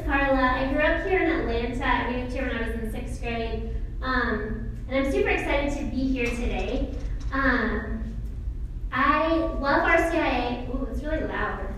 Carla. I grew up here in Atlanta. I moved here when I was in 6th grade. And I'm super excited to be here today. I love RCIA. Ooh, it's really loud.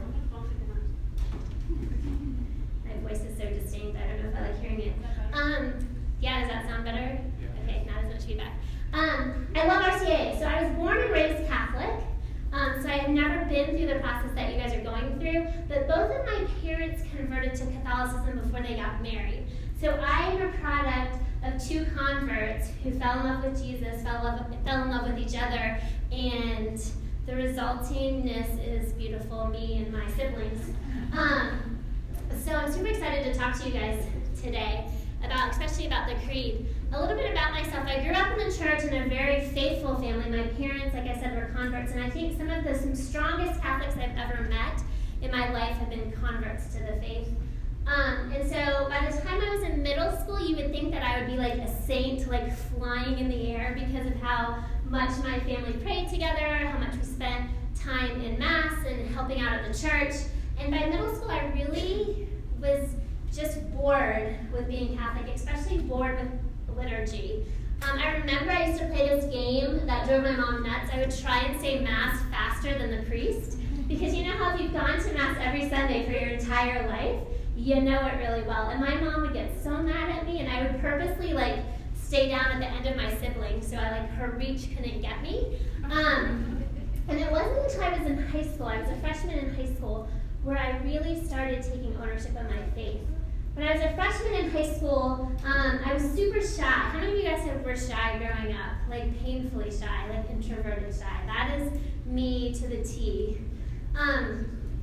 My voice is so distinct. I don't know if I like hearing it. Yeah, does that sound better? Yeah. Okay, not as much feedback. I love RCIA. So I was born and raised Catholic. So I have never been through the process that you guys are going through, but both of my parents converted to Catholicism before they got married. So I am a product of two converts who fell in love with Jesus, fell in love with each other, and the resultingness is beautiful, me and my siblings. So I'm super excited to talk to you guys today especially about the creed. A little bit about myself. I grew up in the church in a very faithful family. My parents, like I said, were converts, and I think some of the strongest Catholics I've ever met in my life have been converts to the faith. And so by the time I was in middle school, you would think that I would be like a saint, like flying in the air because of how much my family prayed together, how much we spent time in Mass and helping out at the church. And by middle school, I really was just bored with being Catholic, especially bored with liturgy. I remember I used to play this game that drove my mom nuts. I would try and say Mass faster than the priest, because you know how if you've gone to Mass every Sunday for your entire life, you know it really well. And my mom would get so mad at me, and I would purposely stay down at the end of my siblings so her reach couldn't get me. And it wasn't until I was in high school, I was a freshman in high school, where I really started taking ownership of my faith. When I was a freshman in high school, I was super shy. How many of you guys were shy growing up? Painfully shy, introverted shy. That is me to the T. And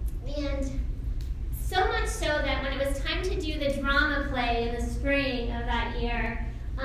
so much so that when it was time to do the drama play in the spring of that year,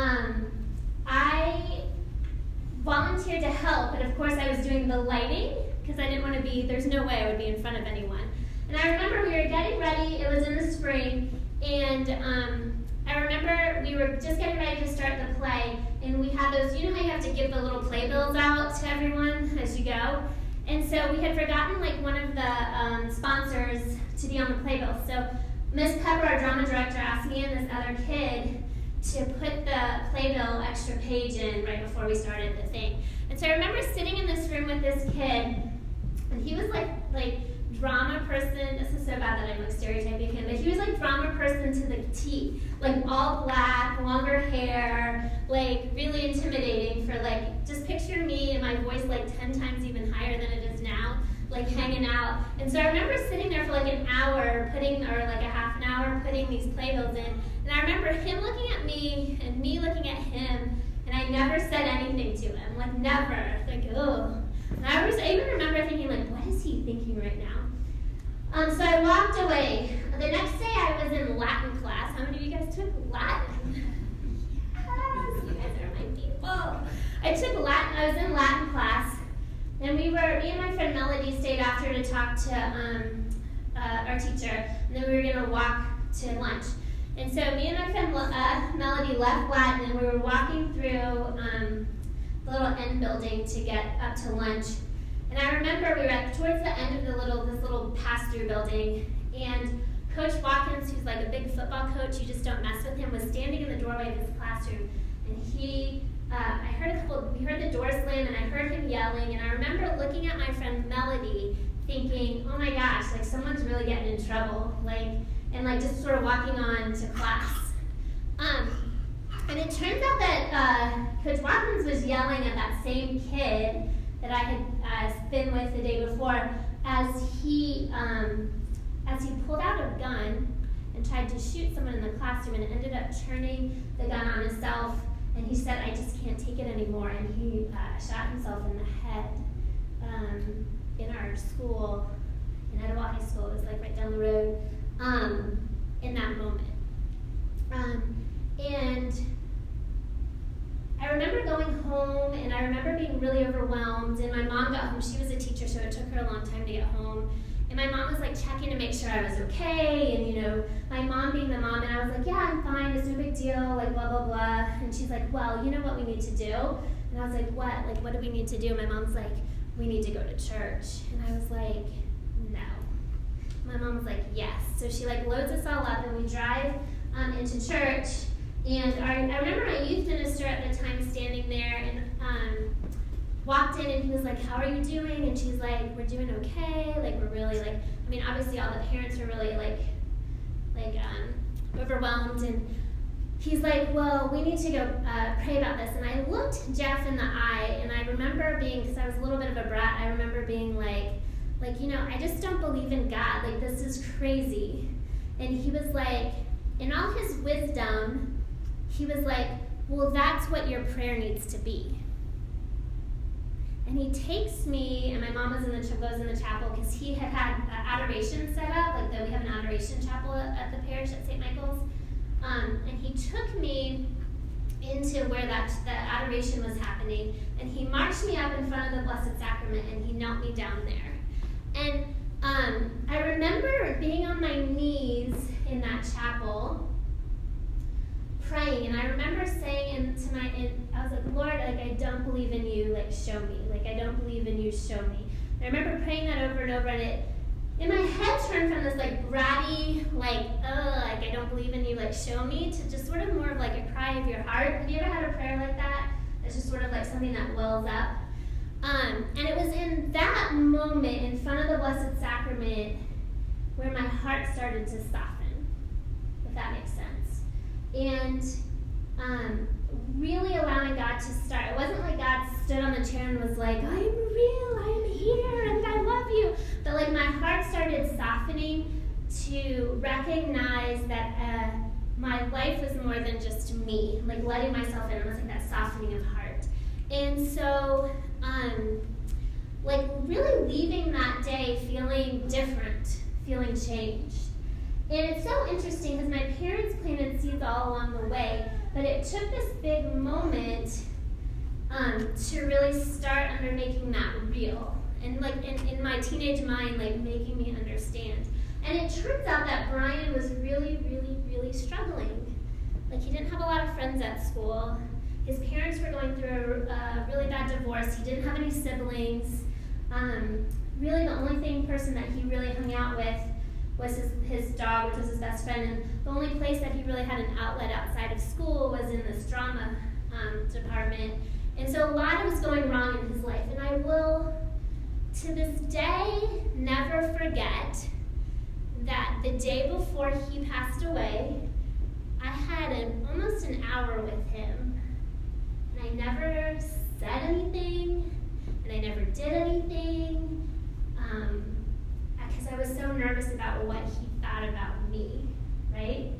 I volunteered to help, but of course I was doing the lighting, because I didn't want to be, there's no way I would be in front of anyone. And I remember we were getting ready, it was in the spring, and I remember we were just getting ready to start the play, and we had those, you know how you have to give the little playbills out to everyone as you go? And so we had forgotten one of the sponsors to be on the playbill. So Miss Pepper, our drama director, asked me and this other kid to put the playbill extra page in right before we started the thing. And so I remember sitting in this room with this kid, and he was like drama person. This is so bad that I'm stereotyping him, but he was drama person to the T. All black, longer hair, really intimidating for just picture me and my voice 10 times even higher than it is now, hanging out. And so I remember sitting there for an hour a half an hour putting these playbills in. And I remember him looking at me and me looking at him, and I never said anything to him, never. Ugh. And I even remember thinking, what is he thinking right now? So I walked away. The next day I was in Latin class. How many of you guys took Latin? Yes, you guys are my people. I took Latin. I was in Latin class, and me and my friend Melody stayed after to talk to our teacher, and then we were going to walk to lunch. And so me and my friend Melody left Latin, and we were walking through the little end building to get up to lunch. And I remember we were towards the end of this little pass-through building, and Coach Watkins, who's a big football coach, you just don't mess with him, was standing in the doorway of his classroom. And we heard the door slam, and I heard him yelling, and I remember looking at my friend Melody, thinking, oh my gosh, someone's really getting in trouble, and just sort of walking on to class. And it turns out that Coach Watkins was yelling at that same kid that I had been with the day before as he pulled out a gun and tried to shoot someone in the classroom, and ended up turning the gun on himself, and he said, I just can't take it anymore, and he shot himself in the head in our school, in Etowah High School. It was right down the road in that moment. And I remember going home, and I remember being really overwhelmed, and my mom got home. She was a teacher, so it took her a long time to get home. And my mom was checking to make sure I was okay, and my mom being the mom, and I was yeah, I'm fine, it's no big deal, blah, blah, blah. And she's well, you know what we need to do? And I was what? What do we need to do? And my mom's we need to go to church. And I was no. My mom was yes. So she loads us all up, and we drive into church. And I remember my youth minister at the time standing there and walked in, and he was like, "How are you doing?" And she's like, "We're doing okay. We're really obviously all the parents are really overwhelmed." And he's like, "Well, we need to go pray about this." And I looked Jeff in the eye, and I remember being, because I was a little bit of a brat, I remember being I just don't believe in God. This is crazy. And he was like, in all his wisdom, he was like, "Well, that's what your prayer needs to be." And he takes me, and my mom goes in the chapel, because he had adoration set up, we have an adoration chapel at the parish at St. Michael's. And he took me into where the adoration was happening, and he marched me up in front of the Blessed Sacrament, and he knelt me down there. And I remember being on my knees in that chapel, praying, and I remember saying I was like, "Lord, I don't believe in you, show me. I don't believe in you, show me." And I remember praying that over and over, and it, in my head, turned from this bratty, I don't believe in you, show me, to just sort of more of a cry of your heart. Have you ever had a prayer like that? It's just sort of something that wells up. And it was in that moment, in front of the Blessed Sacrament, where my heart started to soften, if that makes sense. And really allowing God to start. It wasn't like God stood on the chair and was like, "I am real, I am here, and I love you." But my heart started softening to recognize that my life was more than just me, letting myself in, almost that softening of heart. And so, really leaving that day feeling different, feeling changed. And it's so interesting, because my parents planted seeds all along the way, but it took this big moment to really start under making that real. And in my teenage mind, making me understand. And it turns out that Brian was really, really, really struggling. He didn't have a lot of friends at school. His parents were going through a really bad divorce. He didn't have any siblings. Really the only person that he really hung out with was his dog, which was his best friend. And the only place that he really had an outlet outside of school was in this drama department. And so a lot was going wrong in his life. And I will, to this day, never forget that the day before he passed away, I had almost an hour with him. And I never said anything, and I never did anything, because I was so nervous about what he thought about me, right?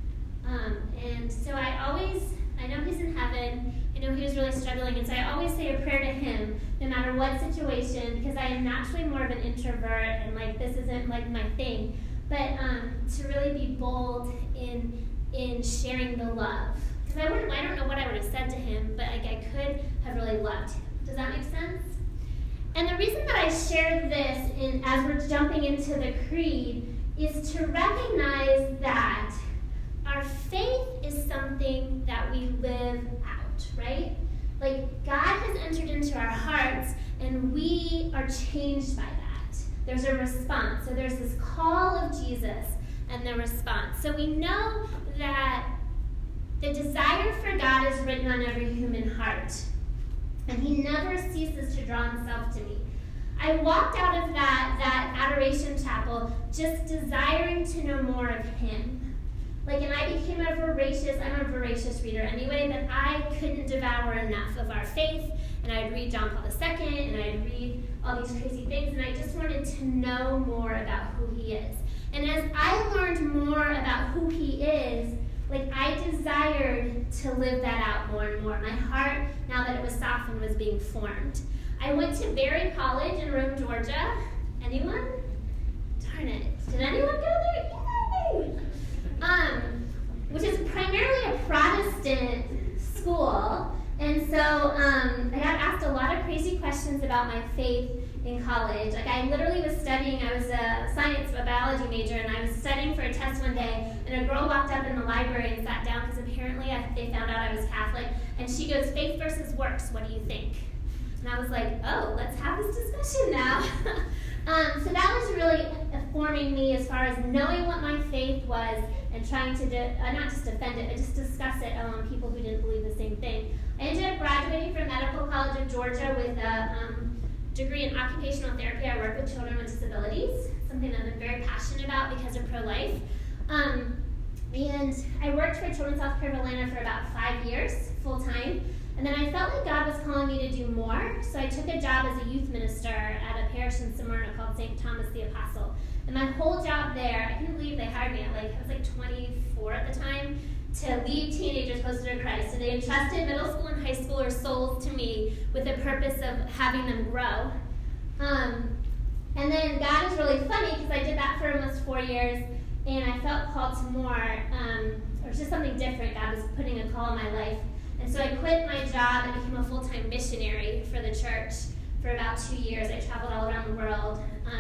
And so I know he's in heaven. I know he was really struggling, and so I always say a prayer to him, no matter what situation, because I am naturally more of an introvert, and this isn't my thing. But to really be bold in sharing the love, because I don't know what I would have said to him, but I could have really loved him. Does that make sense? And the reason that I shared this as we're jumping into the creed is to recognize that our faith is something that we live out, right? God has entered into our hearts, and we are changed by that. There's a response. So there's this call of Jesus and the response. So we know that the desire for God is written on every human heart, and he never ceases to draw himself to me. I walked out of that adoration chapel just desiring to know more of him. And I became I'm a voracious reader anyway, but I couldn't devour enough of our faith, and I'd read John Paul II, and I'd read all these crazy things, and I just wanted to know more about who he is. And as I learned more about who he is, I desired to live that out more and more. My heart, now that it was softened, was being formed. I went to Berry College in Rome, Georgia. Anyone? Darn it. Did anyone go there? Yay! Which is primarily a Protestant school. And so I got asked a lot of crazy questions about my faith in college. I literally was studying, I was a biology major, and I was studying for a test one day, and a girl walked up in the library and sat down, because apparently they found out I was Catholic, and she goes, "Faith versus works, what do you think?" And I was like, "Oh, let's have this discussion now." So that was really forming me as far far as knowing what my faith was and trying to not just defend it, but just discuss it among people who didn't believe the same thing. I ended up graduating from Medical College of Georgia with a degree in occupational therapy. I work with children with disabilities, something that I'm very passionate about because of pro-life. And I worked for Children's Healthcare of Atlanta for about 5 years, full-time. And then I felt like God was calling me to do more, so I took a job as a youth minister at a parish in Smyrna called St. Thomas the Apostle. And my whole job there, I couldn't believe they hired me I was like 24 at the time, to lead teenagers closer to Christ. And they entrusted middle school and high schoolers' souls to me with the purpose of having them grow. And then God is really funny because I did that for almost 4 years, and I felt called to more, or just something different. God was putting a call in my life. And so I quit my job and became a full-time missionary for the church for about 2 years. I traveled all around the world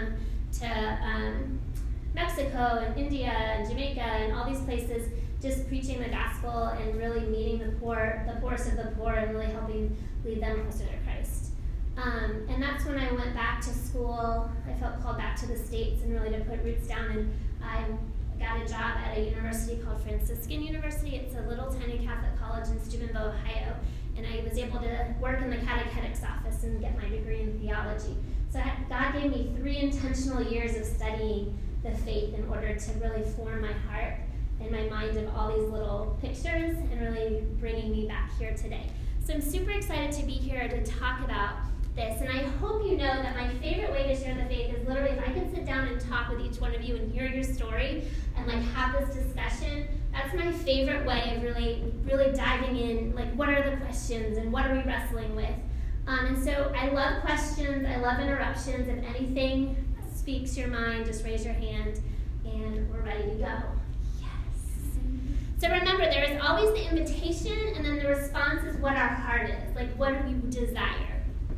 to Mexico and India and Jamaica and all these places, just preaching the gospel and really meeting the poorest of the poor, and really helping lead them closer to Christ. And that's when I went back to school. I felt called back to the States and really to put roots down, and I got a job at a university called Franciscan University. It's a little tiny Catholic college in Steubenville, Ohio, and I was able to work in the catechetics office and get my degree in theology. So God gave me 3 intentional years of studying the faith in order to really form my heart and my mind of all these little pictures and really bringing me back here today. So I'm super excited to be here to talk about this, and I hope you know that my favorite way to share the faith is literally if I can sit down and talk with each one of you and hear your story and have this discussion. That's my favorite way of really diving in, what are the questions and what are we wrestling with. And so I love questions, I love interruptions. If anything speaks your mind, just raise your hand and we're ready to go. Yes. So remember, there is always the invitation, and then the response is what our heart is, what do we desire.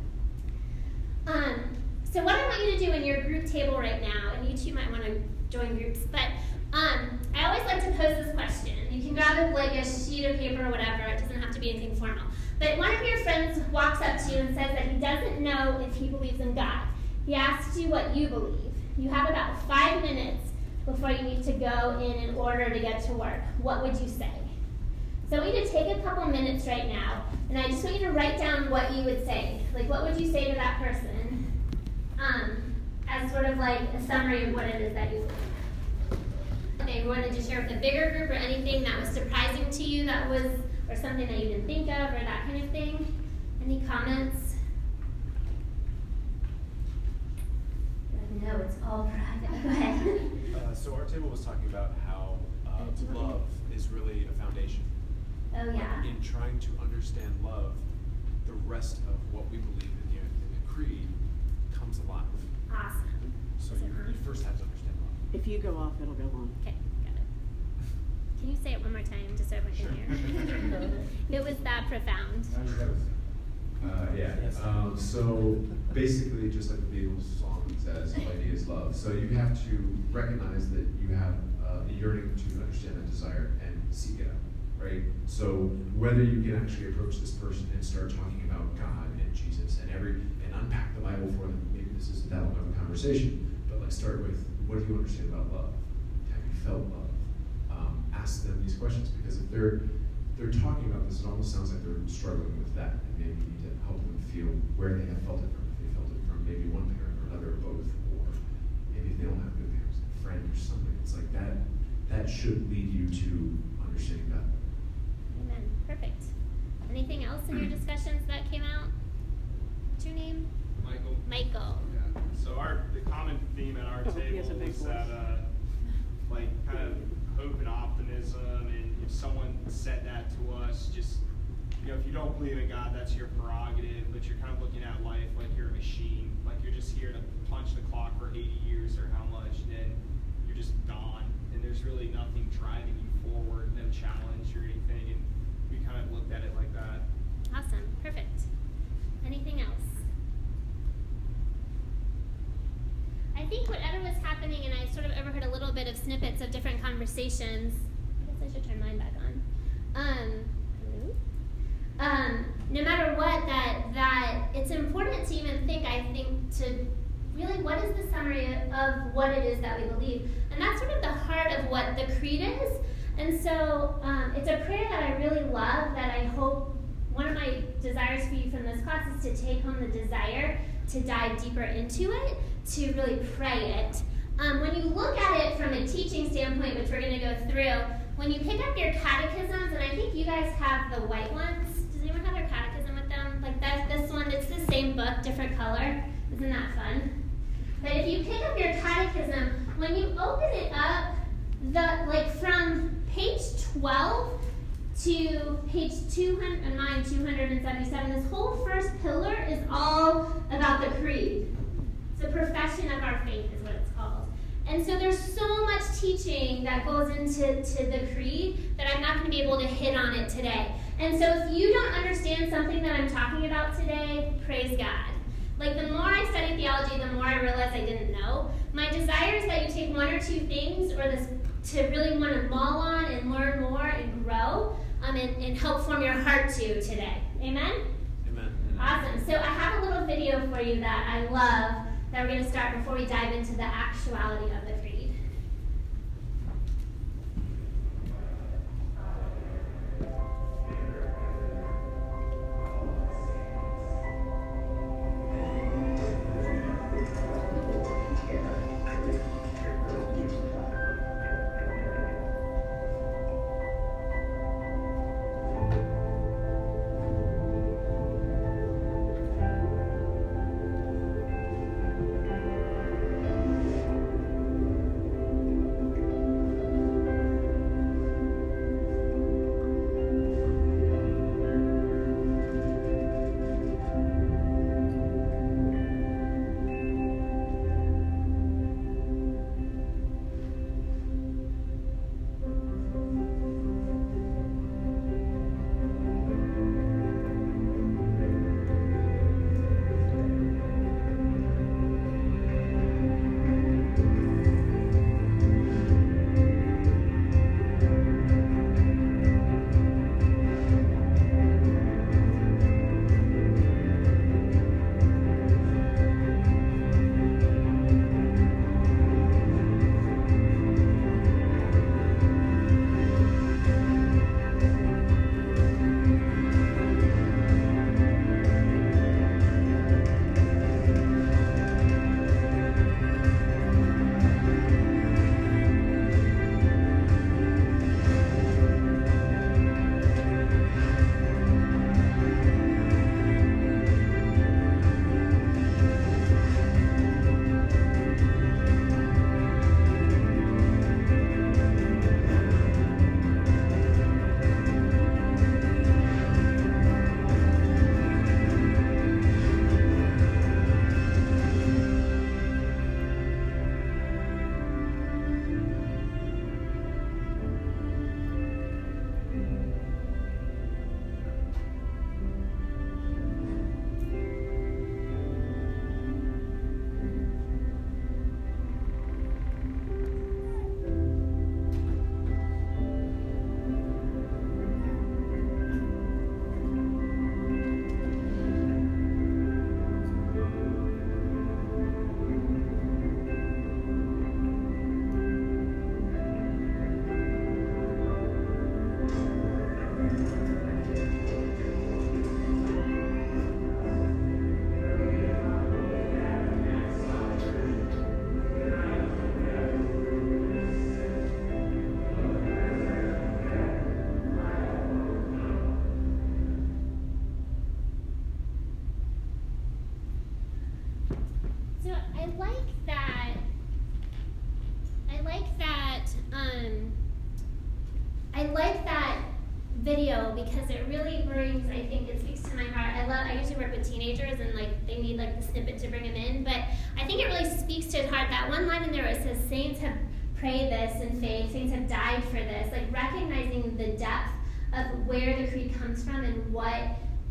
So what I want you to do in your group table right now, and you two might want to join groups, but I always like to pose this question. You can grab a sheet of paper or whatever. It doesn't have to be anything formal. But one of your friends walks up to you and says that he doesn't know if he believes in God. He asks you what you believe. You have about 5 minutes before you need to go in order to get to work. What would you say? So I want you to take a couple minutes right now, and I just want you to write down what you would say. What would you say to that person? As sort of a summary of what it is that you believe. Okay, we wanted to share with a bigger group or anything that was surprising to you or something that you didn't think of or that kind of thing. Any comments? No, it's all private. Go ahead. So our table was talking about how love is really a foundation. Oh, yeah. In trying to understand love, the rest of what we believe in the creed comes alive. Awesome. So you first have to understand love. If you go off, it'll go on. Okay, got it. Can you say it one more time, just so everyone can hear? It was that profound. So basically, just like the Beatles song says, all I need is love. So you have to recognize that you have a yearning to understand that desire and seek it out, right? So whether you can actually approach this person and start talking about God and Jesus and unpack the Bible for them. Maybe this isn't that long of a conversation, but start with, what do you understand about love? Have you felt love? Ask them these questions, because if they're talking about this, it almost sounds like they're struggling with that, and maybe you need to help them feel where they have felt it from. If they felt it from maybe one parent or another or both, or maybe if they don't have good parents, a friend or something. It's that should lead you to understanding God. Amen. Perfect. Anything else in your discussions that came out? What's your name? Michael. Michael. Yeah. So the common theme at our table was that kind of hope and optimism, and if someone said that to us, just if you don't believe in God, that's your prerogative, but you're kind of looking at life like you're a machine, like you're just here to punch the clock for 80 years or how much, and then you're just gone, and there's really nothing driving you forward, no challenge or anything, and we kind of looked at it like that. Awesome. Perfect. Anything else? I think whatever was happening, and I sort of overheard a little bit of snippets of different conversations. I guess I should turn mine back on. No matter what, that it's important to even think, I think, to really what is the summary of what it is that we believe. And that's the creed is. And so it's a prayer that I really love, that I hope, one of my desires for you from this class is to take home the desire to dive deeper into it, to really pray it. When you look at it from a teaching standpoint, which we're going to go through, when you pick up your catechisms, and I think you guys have the white ones. Does anyone have their catechism with them? Like this one, it's the same book, different color. Isn't that fun? But if you pick up your catechism, when you open it up, from page 12 to page 277, this whole first pillar is all about the creed. It's a profession of our faith is what it's called. And so there's so much teaching that goes into the creed that I'm not going to be able to hit on it today. And so if you don't understand something that I'm talking about today, praise God. Like, the more I study theology, the more I realize I didn't know. My desire is that you take one or two things to really want to mull on and learn more and grow and help form your heart to today. Amen? Amen. Awesome. So I have a little video for you that I love that we're going to start before we dive into the actuality of the creed. video because it really brings, I think it speaks to my heart. I usually work with teenagers and they need the snippet to bring them in, but I think it really speaks to his heart. That one line in there where it says, saints have prayed this in faith, saints have died for this, recognizing the depth of where the creed comes from and what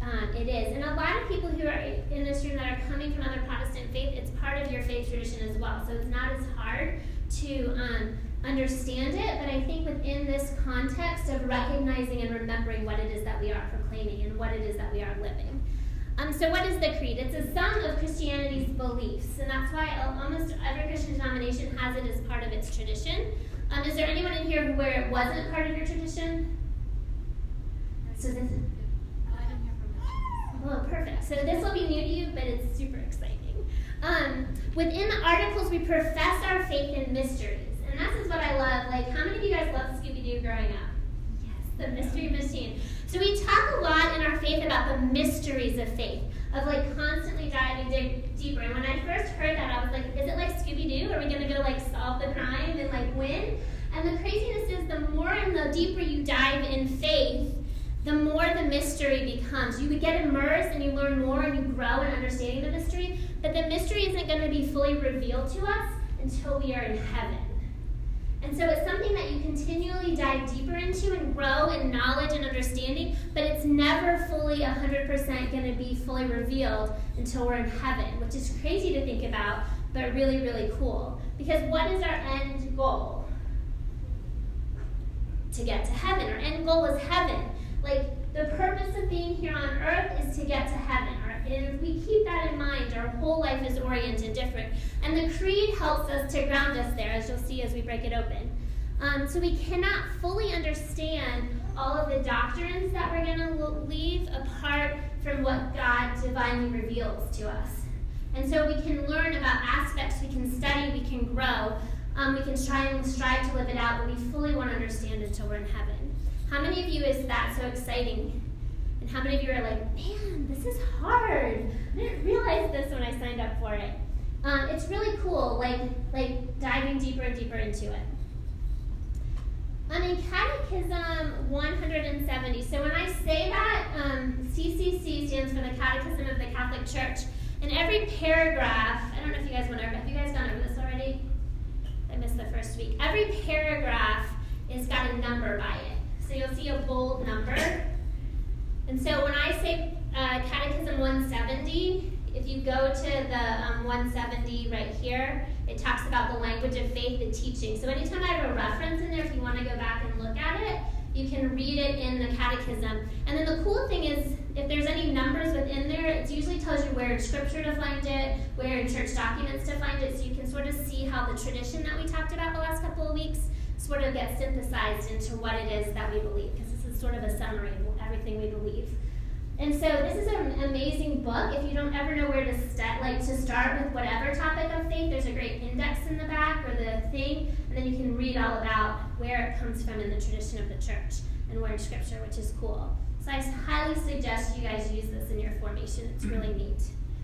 it is. And a lot of people who are in this room that are coming from other Protestant faith, it's part of your faith tradition as well. So it's not as hard to understand it, but I think within this context of recognizing and remembering what it is that we are proclaiming and what it is that we are living. So what is the creed? It's a sum of Christianity's beliefs, and that's why almost every Christian denomination has it as part of its tradition. Is there anyone in here where it wasn't part of your tradition? So this. Oh, perfect. So this will be new to you, but it's super exciting. Within the articles, we profess our faith in mysteries. And this is what I love. Like, how many of you guys loved Scooby-Doo growing up? Yes, the Mystery Machine. So we talk a lot in our faith about the mysteries of faith, of like constantly diving deeper. And when I first heard that, I was like, is it like Scooby-Doo? Are we going to go like solve the crime and like win? And the craziness is the more and the deeper you dive in faith, the more the mystery becomes. You would get immersed and you learn more and you grow in understanding the mystery, but the mystery isn't going to be fully revealed to us until we are in heaven. And so it's something that you continually dive deeper into and grow in knowledge and understanding, but it's never fully 100% going to be fully revealed until we're in heaven, which is crazy to think about, but really, really cool. Because what is our end goal? To get to heaven. Our end goal is heaven. Like, the purpose of being here on earth is to get to heaven. And if we keep that in mind, our whole life is oriented different. And the creed helps us to ground us there, as you'll see as we break it open. So we cannot fully understand all of the doctrines that we're going to leave apart from what God divinely reveals to us. And so we can learn about aspects, we can study, we can grow, we can try and strive to live it out, but we fully won't understand until we're in heaven. How many of you is that so exciting? And how many of you are like, man, this is hard. I didn't realize this when I signed up for it. It's really cool, like diving deeper and deeper into it. In Catechism 170, so when I say that, CCC stands for the Catechism of the Catholic Church. And every paragraph, I don't know if you guys went over, have you guys gone over this already? I missed the first week. Every paragraph has got a number by it. So you'll see a bold number. And so when I say Catechism 170, if you go to the 170 right here, it talks about the language of faith, the teaching. So anytime I have a reference in there, if you want to go back and look at it, you can read it in the catechism. And then the cool thing is, if there's any numbers within there, it usually tells you where in scripture to find it, where in church documents to find it, so you can sort of see how the tradition that we talked about the last couple of weeks sort of gets synthesized into what it is that we believe, because this is sort of a summary of everything we believe. And so this is an amazing book. If you don't ever know where to start with whatever topic of faith, there's a great index in the back or the thing, and then you can read all about where it comes from in the tradition of the church and where in scripture, which is cool. So I highly suggest you guys use this in your formation. It's really neat.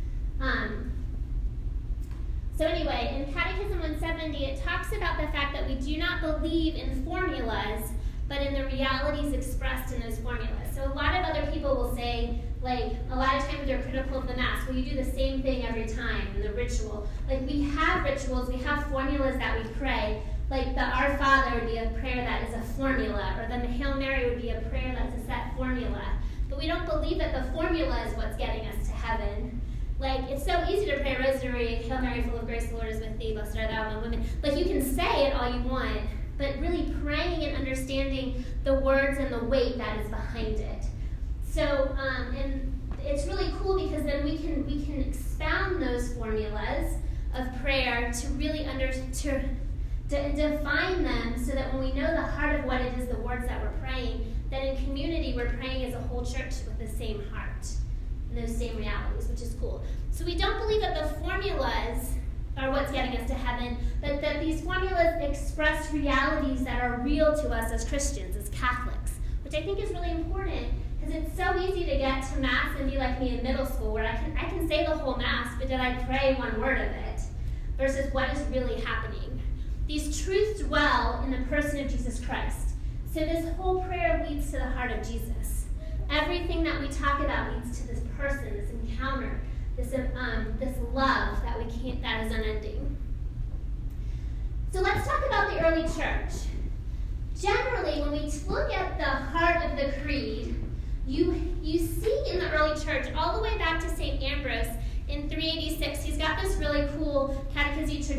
So anyway, in Catechism 170, it talks about the fact that we do not believe in formulas, but in the realities expressed in those formulas. So a lot of other people will say, like, a lot of times they're critical of the Mass. Well, you do the same thing every time in the ritual. Like, we have rituals, we have formulas that we pray. Like, the Our Father would be a prayer that is a formula, or the Hail Mary would be a prayer that's a set formula. But we don't believe that the formula is what's getting us to heaven. Like, it's so easy to pray Rosary, Hail Mary, full of grace, the Lord is with thee, blessed art thou among women. Like, you can say it all you want, but really praying and understanding the words and the weight that is behind it. So, and it's really cool because then we can expound those formulas of prayer to really define them, so that when we know the heart of what it is, the words that we're praying, that in community we're praying as a whole church with the same heart and those same realities, which is cool. So we don't believe that the formulas are what's getting us to heaven, but that these formulas express realities that are real to us as Christians, as Catholics, which I think is really important, because it's so easy to get to Mass and be like me in middle school, where I can say the whole Mass, but did I pray one word of it? Versus what is really happening. These truths dwell in the person of Jesus Christ. So this whole prayer leads to the heart of Jesus. Everything that we talk about leads to this person, this encounter, this love that is unending. So let's talk about the early church. Generally, when we look at the heart of the creed, you see in the early church, all the way back to St. Ambrose in 386, he's got this really cool catechism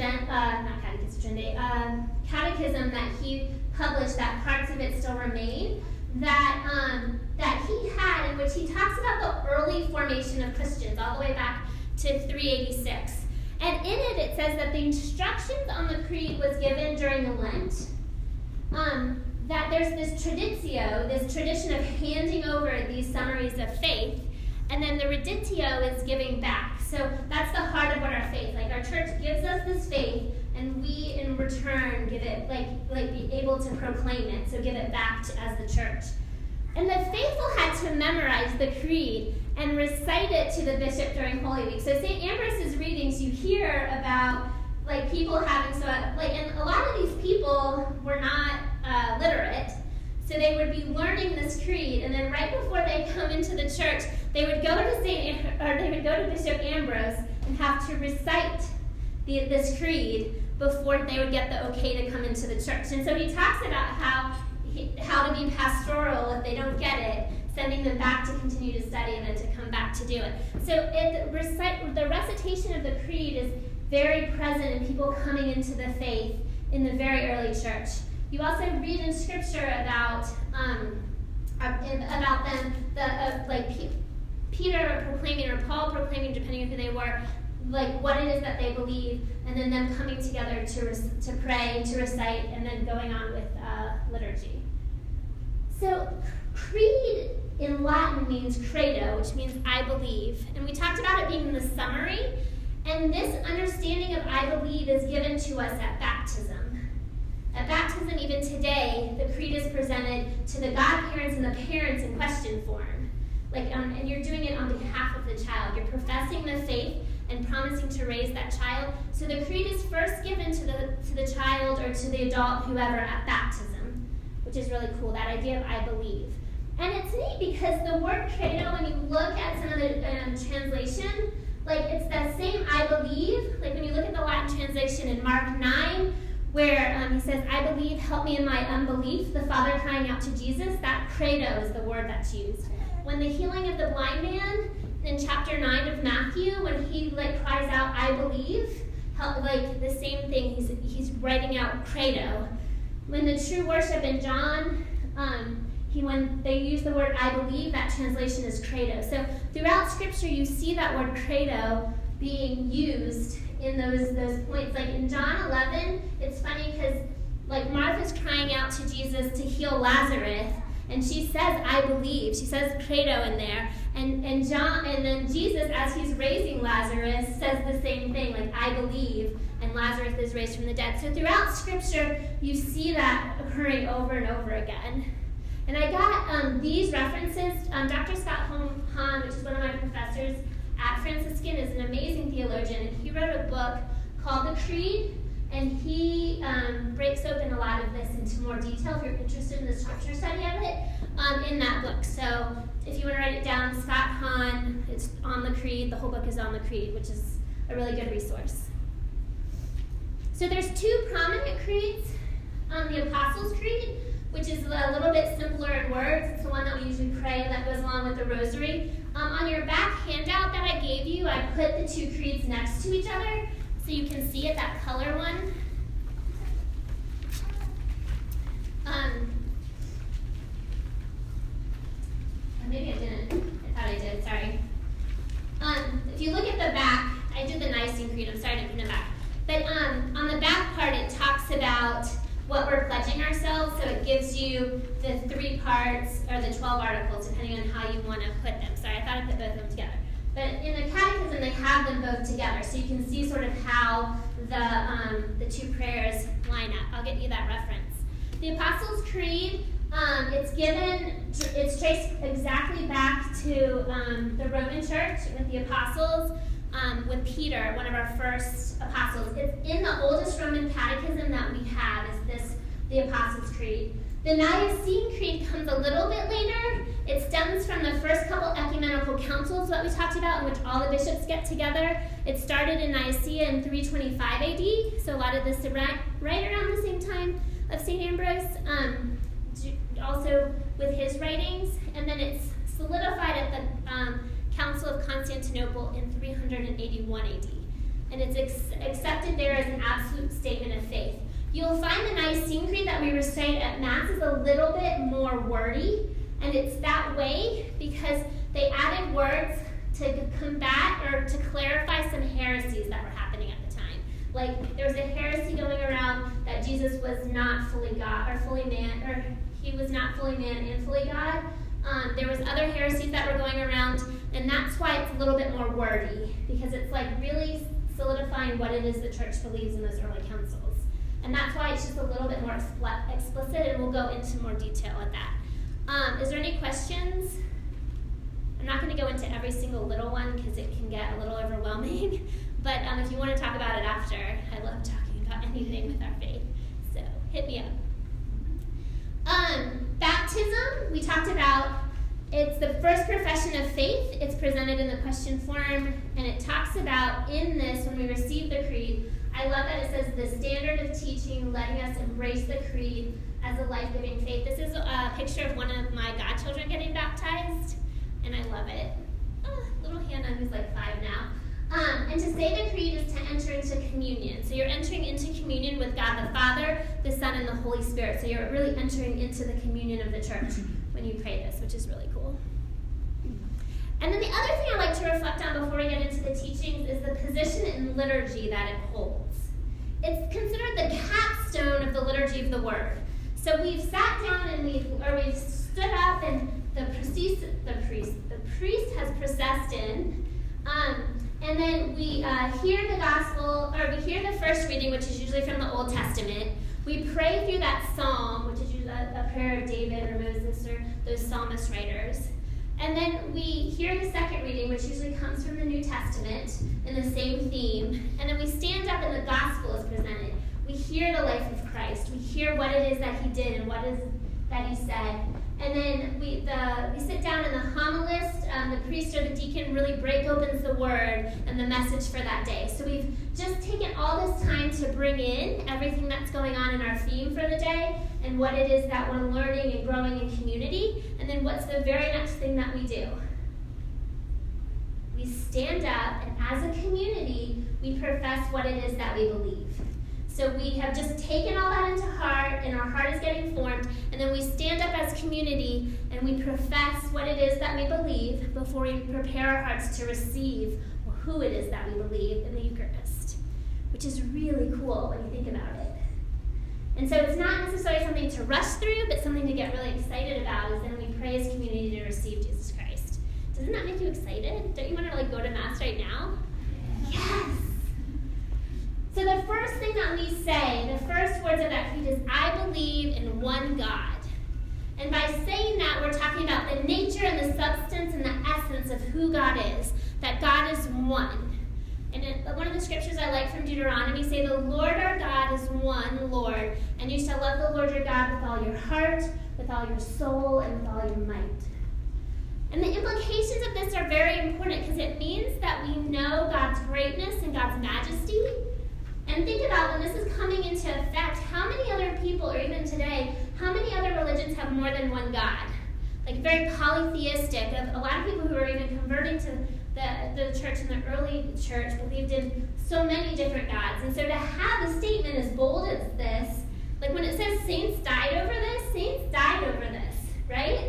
that he published, that parts of it still remain, that he had, in which he talks about the early formation of Christians, all the way back to 386. And in it, it says that the instructions on the creed was given during the Lent, that there's this traditio, this tradition of handing over these summaries of faith, and then the reditio is giving back. So that's the heart of what our faith, like our church gives us this faith, and we in return give it, like be able to proclaim it, so give it back as the church. And the faithful had to memorize the creed and recite it to the bishop during Holy Week. So St. Ambrose's readings, you hear about like people having, and a lot of these people were not literate, so they would be learning this creed, and then right before they come into the church, they would go to Bishop Ambrose and have to recite this creed before they would get the okay to come into the church. And so he talks about how to be pastoral if they don't get it, sending them back to continue to study and then to come back to do it. So the recitation of the creed is very present in people coming into the faith in the very early church. You also read in Scripture about them, Peter proclaiming or Paul proclaiming, depending on who they were, like what it is that they believe, and then them coming together to pray, to recite, and then going on with liturgy. So creed in Latin means credo, which means I believe. And we talked about it being the summary. And this understanding of I believe is given to us at baptism. At baptism, even today, the creed is presented to the godparents and the parents in question form. And you're doing it on behalf of the child. You're professing the faith and promising to raise that child. So the creed is first given to the child or to the adult, whoever, at baptism, which is really cool, that idea of I believe. And it's neat because the word credo, when you look at some of the translation, it's that same I believe. Like when you look at the Latin translation in Mark 9, where he says, I believe, help me in my unbelief, the Father crying out to Jesus, that credo is the word that's used. When the healing of the blind man in chapter 9 of Matthew, when he cries out, I believe, the same thing, he's writing out credo. When the true worship in John, when they use the word I believe, that translation is credo. So throughout Scripture, you see that word credo being used in those points. Like in John 11, it's funny because Martha's crying out to Jesus to heal Lazarus, and she says I believe. She says credo in there, and then Jesus, as he's raising Lazarus, says the same thing, I believe, and Lazarus is raised from the dead. So throughout Scripture, you see that occurring over and over again. And I got these references. Dr. Scott Hahn, which is one of my professors at Franciscan, is an amazing theologian, and he wrote a book called The Creed, and he breaks open a lot of this into more detail if you're interested in the Scripture study of it in that book. So if you want to write it down, Scott Hahn, it's on the Creed. The whole book is on the Creed, which is a really good resource. So there's two prominent creeds. The Apostles' Creed, which is a little bit simpler in words. It's the one that we usually pray that goes along with the rosary. On your back handout that I gave you, I put the two creeds next to each other so you can see it, that color one. Maybe I didn't. I thought I did, sorry. If you look at the back, I did the Nicene Creed. I'm sorry I didn't put it back. But on the back part, it talks about what we're pledging ourselves, so it gives you the 3 parts, or the 12 articles, depending on how you want to put them. Sorry, I thought I put both of them together. But in the Catechism, they have them both together, so you can see sort of how the two prayers line up. I'll get you that reference. The Apostles' Creed, it's traced exactly back to the Roman Church with the Apostles, with Peter, one of our first apostles. It's in the oldest Roman catechism that we have, is the Apostles' Creed. The Nicene Creed comes a little bit later. It stems from the first couple ecumenical councils that we talked about, in which all the bishops get together. It started in Nicaea in 325 AD, so a lot of this is right around the same time of St. Ambrose, also with his writings, and then it's solidified at the Council of Constantinople in 381 AD, and it's accepted there as an absolute statement of faith. You'll find the Nicene Creed that we recite at Mass is a little bit more wordy, and it's that way because they added words to combat or to clarify some heresies that were happening at the time. Like, there was a heresy going around that Jesus was not fully God, or fully man, or he was not fully man and fully God. There was other heresies that were going around, and that's why it's a little bit more wordy, because it's like really solidifying what it is the church believes in those early councils. And that's why it's just a little bit more explicit, and we'll go into more detail at that. Is there any questions? I'm not going to go into every single little one because it can get a little overwhelming. But if you want to talk about it after, I love talking about anything with our faith. So hit me up. Baptism, we talked about. It's the first profession of faith. It's presented in the question form, and it talks about in this, when we receive the creed, I love that it says the standard of teaching, letting us embrace the creed as a life-giving faith. This is a picture of one of my godchildren getting baptized, and I love it. Oh, little Hannah, who's like 5 now. And to say the creed is to enter into communion. So you're entering into communion with God the Father, the Son, and the Holy Spirit. So you're really entering into the communion of the church when you pray this, which is really cool. And then the other thing I like to reflect on before we get into the teachings is the position in liturgy that it holds. It's considered the capstone of the liturgy of the Word. So we've sat down and we've stood up, and the priest has processed in, and then we hear the gospel, or we hear the first reading, which is usually from the Old Testament. We pray through that psalm, which is usually a prayer of David or Moses or those psalmist writers. And then we hear the second reading, which usually comes from the New Testament in the same theme. And then we stand up and the gospel is presented. We hear the life of Christ. We hear what it is that he did and what it is that he said. And then we sit down, and the homilist, the priest or the deacon, really break opens the word and the message for that day. So we've just taken all this time to bring in everything that's going on in our theme for the day and what it is that we're learning and growing in community. And then what's the very next thing that we do? We stand up, and as a community, we profess what it is that we believe. So we have just taken all that into heart, and our heart is getting formed, and then we stand up as community, and we profess what it is that we believe before we prepare our hearts to receive who it is that we believe in the Eucharist, which is really cool when you think about it. And so it's not necessarily something to rush through, but something to get really excited about, is then we pray as community to receive Jesus Christ. Doesn't that make you excited? Don't you want to go to Mass right now? Yes! So the first thing that we say, the first words of that creed is, I believe in one God. And by saying that, we're talking about the nature and the substance and the essence of who God is, that God is one. And one of the scriptures I like from Deuteronomy say, the Lord our God is one Lord, and you shall love the Lord your God with all your heart, with all your soul, and with all your might. And the implications of this are very important, because it means that we know God's greatness and God's majesty. And think about, when this is coming into effect, how many other people, or even today, how many other religions have more than one God? Like very polytheistic. A lot of people who are even converting to the church in the early church believed in so many different gods. And so to have a statement as bold as this, like when it says saints died over this, saints died over this, right?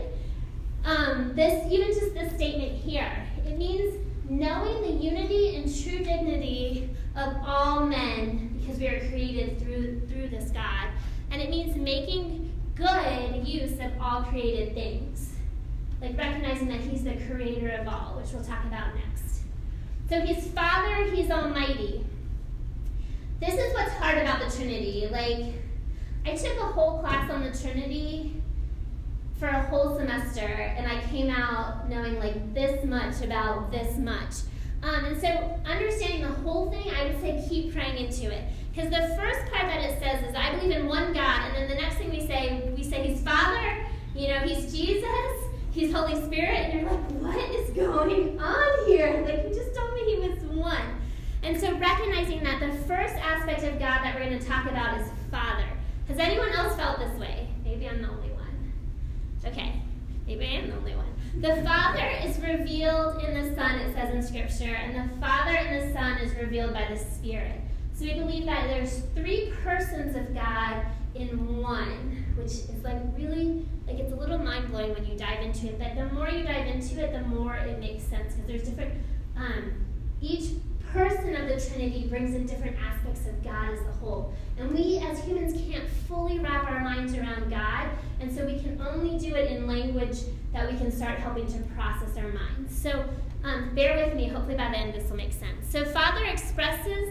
Even just this statement here, it means knowing the unity and true dignity of all men, because we are created through this God. And it means making good use of all created things. Like recognizing that he's the creator of all, which we'll talk about next. So he's Father, he's Almighty. This is what's hard about the Trinity. Like, I took a whole class on the Trinity for a whole semester, and I came out knowing like this much about this much. And so understanding the whole thing, I would say keep praying into it. Because the first part that it says is, I believe in one God, and then the next thing we say he's Father, he's Jesus, he's Holy Spirit, and you're like, what is going on here? Like, you just told me he was one. And so recognizing that the first aspect of God that we're going to talk about is Father. Has anyone else felt this way? Maybe I'm the only one. Okay, maybe I am the only one. The Father is revealed in the Son, it says in Scripture, and the Father and the Son is revealed by the Spirit. So we believe that there's 3 persons of God in one, which is like really, like it's a little mind-blowing when you dive into it, but the more you dive into it, the more it makes sense, because there's different, each person of the Trinity brings in different aspects of God as a whole. And we as humans can't fully wrap our minds around God, and so we can only do it in language that we can start helping to process our minds. So bear with me, hopefully by the end this will make sense. So the Father expresses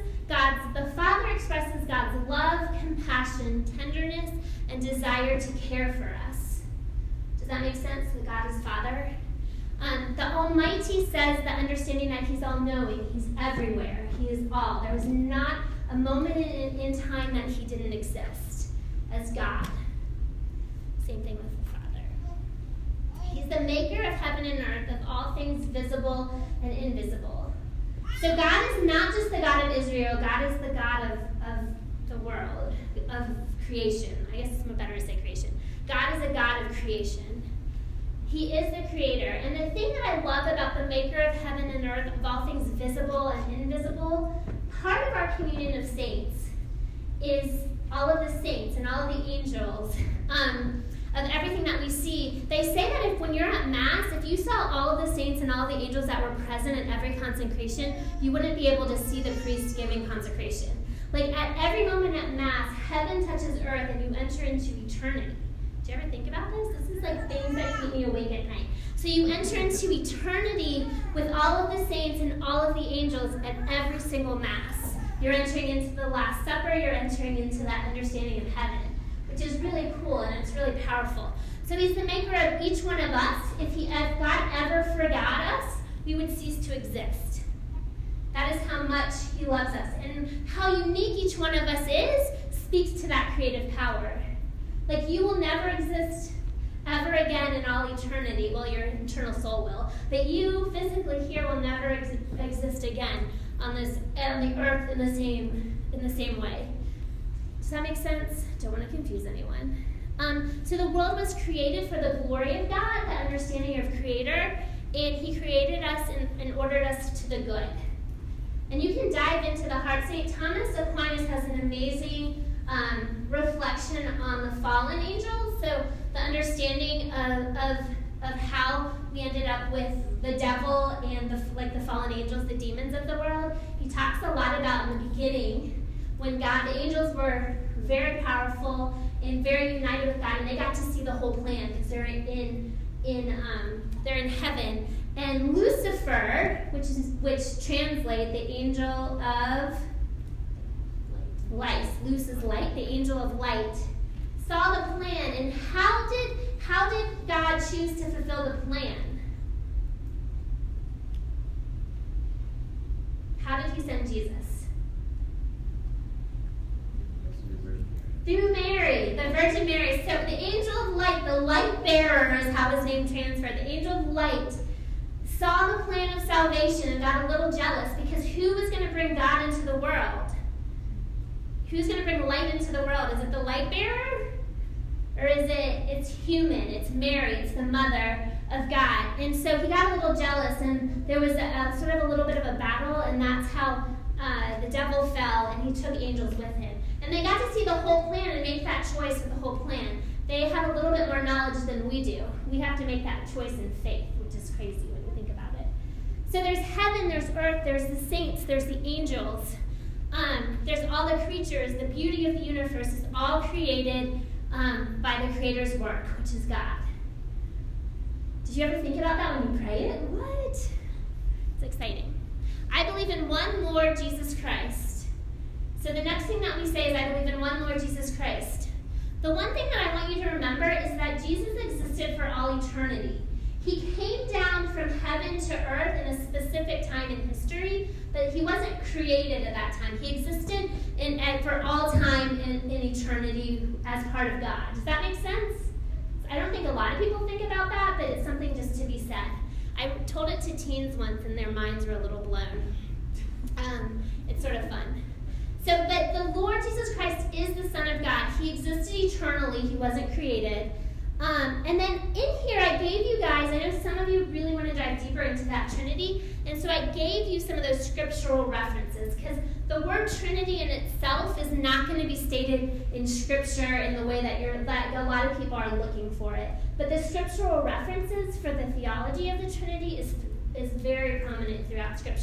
God's love, compassion, tenderness, and desire to care for us. Does that make sense, that God is Father? The Almighty says the understanding that he's all-knowing, he's everywhere, he is all. There was not a moment in time that he didn't exist as God. Same thing with the Father. He's the maker of heaven and earth, of all things visible and invisible. So God is not just the God of Israel, God is the God of the world, of creation. I guess it's better to say creation. God is a God of creation. He is the creator. And the thing that I love about the maker of heaven and earth, of all things visible and invisible, part of our communion of saints is all of the saints and all of the angels, of everything that we see. They say that when you're at Mass, if you saw all of the saints and all of the angels that were present at every consecration, you wouldn't be able to see the priest giving consecration. Like at every moment at Mass, heaven touches earth and you enter into eternity. Do you ever think about this? This is like things that keep me awake at night. So you enter into eternity with all of the saints and all of the angels at every single Mass. You're entering into the Last Supper. You're entering into that understanding of heaven, which is really cool and it's really powerful. So he's the maker of each one of us. If God ever forgot us, we would cease to exist. That is how much he loves us. And how unique each one of us is speaks to that creative power. Like you will never exist ever again in all eternity. Well, your eternal soul will. But you physically here will never exist again on the earth in the same way. Does that make sense? Don't want to confuse anyone. So the world was created for the glory of God, the understanding of Creator, and he created us and ordered us to the good. And you can dive into the heart. St. Thomas Aquinas has an amazing reflection on the fallen angels, so the understanding of how we ended up with the devil and the fallen angels, the demons of the world. He talks a lot about in the beginning when the angels were very powerful and very united with God, and they got to see the whole plan because they're in heaven. And Lucifer, which translate the angel of light, Luce is light, the angel of light, saw the plan. And how did God choose to fulfill the plan? How did he send Jesus? Through Mary, the Virgin Mary. So the angel of light, the light bearer is how his name transferred. The angel of light saw the plan of salvation and got a little jealous because who was going to bring God into the world? Who's going to bring light into the world? Is it the light bearer? Or is it's human? It's Mary. It's the mother of God. And so he got a little jealous, and there was sort of a little bit of a battle, and that's how the devil fell, and he took angels with him. And they got to see the whole plan and make that choice for the whole plan. They have a little bit more knowledge than we do. We have to make that choice in faith, which is crazy when you think about it. So there's heaven, there's earth, there's the saints, there's the angels. There's all the creatures. The beauty of the universe is all created by the Creator's work, which is God. Did you ever think about that when you pray it? What? It's exciting. I believe in one Lord Jesus Christ. So the next thing that we say is I believe in one Lord Jesus Christ. The one thing that I want you to remember is that Jesus existed for all eternity. He came down from heaven to earth in a specific time in history, but he wasn't created at that time. He existed for all time in eternity as part of God. Does that make sense? I don't think a lot of people think about that, but it's something just to be said. I told it to teens once, and their minds were a little blown. It's sort of fun. But the Lord Jesus Christ is the Son of God. He existed eternally. He wasn't created. And then in here, I gave you guys, I know some of you really want to dive deeper into that Trinity, and so I gave you some of those scriptural references, because the word Trinity in itself is not going to be stated in Scripture in the way that a lot of people are looking for it. But the scriptural references for the theology of the Trinity is very prominent throughout Scripture.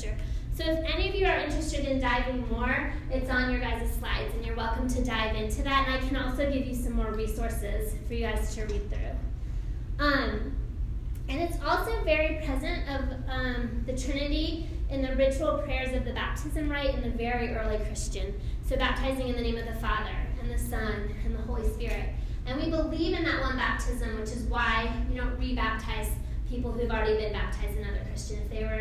So if any of you are interested in diving more, it's on your guys' slides, and you're welcome to dive into that. And I can also give you some more resources for you guys to read through. And it's also very present of the Trinity in the ritual prayers of the baptism rite in the very early Christian. So baptizing in the name of the Father and the Son and the Holy Spirit. And we believe in that one baptism, which is why we don't rebaptize people who've already been baptized in other Christian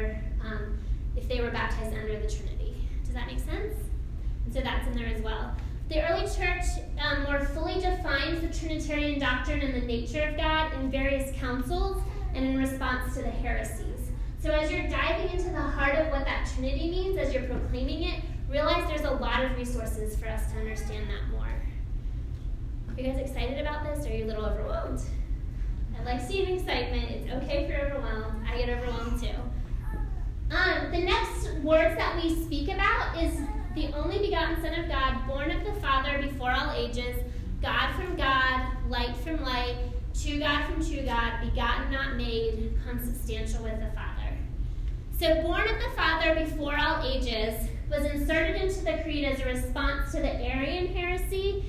if they were baptized under the Trinity. Does that make sense? And so that's in there as well. The early church more fully defines the Trinitarian doctrine and the nature of God in various councils and in response to the heresies. So as you're diving into the heart of what that Trinity means, as you're proclaiming it, realize there's a lot of resources for us to understand that more. Are you guys excited about this, or are you a little overwhelmed? I like seeing excitement. It's okay if you're overwhelmed. I get overwhelmed too. The next words that we speak about is the only begotten Son of God, born of the Father before all ages, God from God, light from light, true God from true God, begotten not made, consubstantial with the Father. So born of the Father before all ages was inserted into the creed as a response to the Arian heresy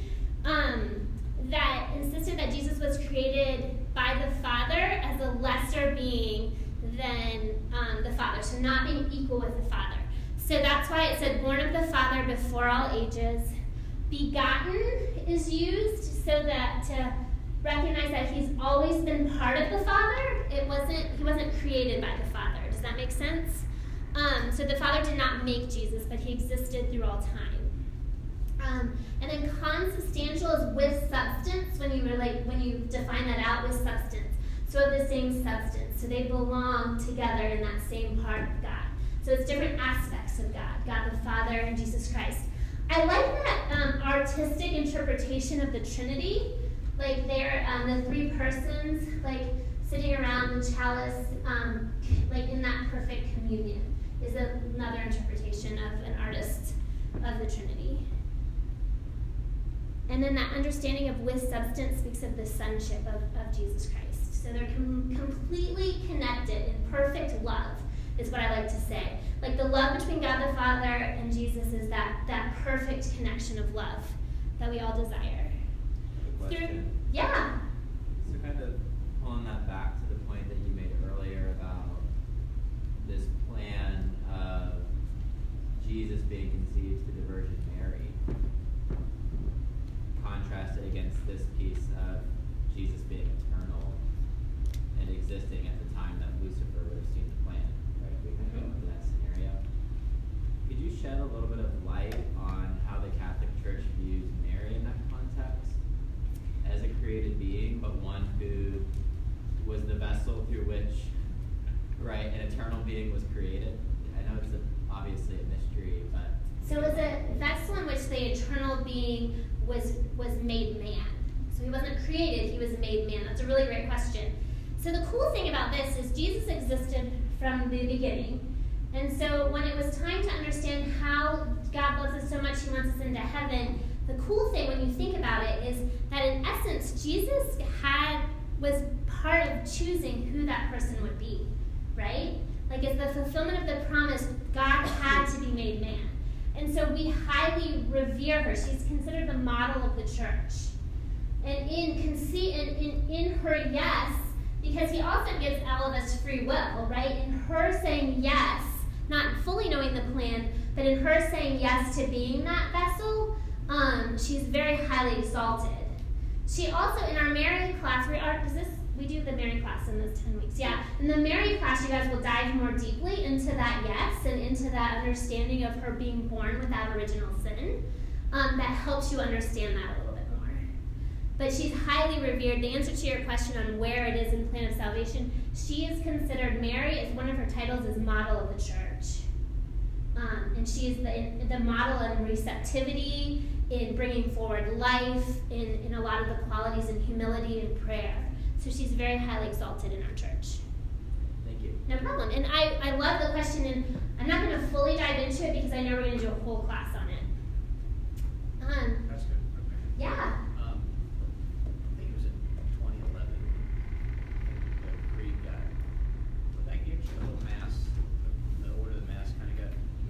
that insisted that Jesus was created by the Father as a lesser being than the Father, so not being equal with the Father. So that's why it said born of the Father before all ages. Begotten is used so that to recognize that he's always been part of the Father. He wasn't created by the Father. Does that make sense? So the Father did not make Jesus, but he existed through all time. And then consubstantial is with substance when you define that out with substance. So of the same substance. So they belong together in that same part of God. So it's different aspects of God, God the Father and Jesus Christ. I like that artistic interpretation of the Trinity. Like they're the three persons, like sitting around the chalice, like in that perfect communion, is another interpretation of an artist of the Trinity. And then that understanding of with substance speaks of the sonship of Jesus Christ. So they're completely connected in perfect love, is what I like to say. Like the love between God the Father and Jesus is that perfect connection of love that we all desire. Yeah. So kind of pulling that back to the point that you made earlier about this plan of Jesus being conceived through the Virgin Mary, contrasted against this piece of Jesus being eternal and existing at the time that Lucifer would have seen the plan, right? We can go into that scenario. Could you shed a little bit of light on how the Catholic Church views Mary in that context? As a created being, but one who was the vessel through which, right, an eternal being was created. I know it's obviously a mystery, but... So it was a vessel in which the eternal being was made man. So he wasn't created, he was made man. That's a really great question. So the cool thing about this is Jesus existed from the beginning. And so when it was time to understand how God loves us so much, he wants us into heaven, the cool thing when you think about it is that in essence, Jesus was part of choosing who that person would be, right? Like as the fulfillment of the promise, God had to be made man. And so we highly revere her. She's considered the model of the church. And in her yes, because he also gives all of us free will, right? In her saying yes, not fully knowing the plan, but in her saying yes to being that vessel, she's very highly exalted. She also, in our Mary class, we do the Mary class in those 10 weeks. Yeah, in the Mary class, you guys will dive more deeply into that yes and into that understanding of her being born without original sin. That helps you understand that a little bit more. But she's highly revered. The answer to your question on where it is in the plan of salvation, she is considered, Mary, as one of her titles is model of the church. And she is the model in receptivity, in bringing forward life, in a lot of the qualities in humility and prayer. So she's very highly exalted in our church. Thank you. No problem. And I love the question, and I'm not going to fully dive into it because I know we're going to do a whole class on it. That's good. Okay. Yeah. I think it was in 2011. The creed got, I think actually the Mass, the order of the Mass kind of got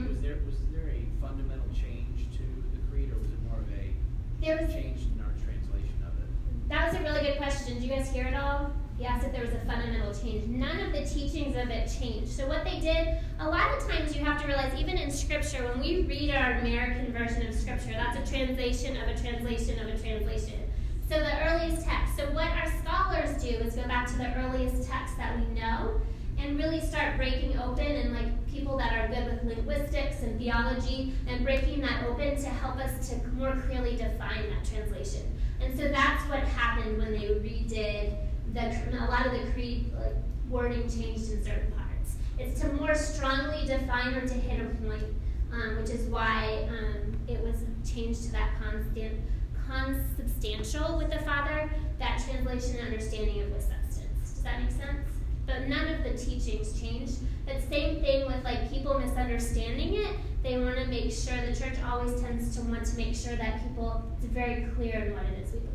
was there a fundamental change to the creed, or was it more of a change in our translation of it? That was a really good question. Did you guys hear it all? He asked if there was a fundamental change. None of the teachings of it changed. So what they did, a lot of times you have to realize, even in Scripture, when we read our American version of Scripture, that's a translation of a translation of a translation. So the earliest text. So what our scholars do is go back to the earliest text that we know and really start breaking open, and like people that are good with linguistics and theology, and breaking that open to help us to more clearly define that translation. And so that's what happened when they redid a lot of the creed, like wording changed in certain parts. It's to more strongly define or to hit a point, which is why it was changed to that consubstantial with the Father, that translation and understanding of with substance. Does that make sense? But none of the teachings changed. But same thing with like people misunderstanding it. They want to make sure, the church always tends to want to make sure that people, it's very clear in what it is we believe.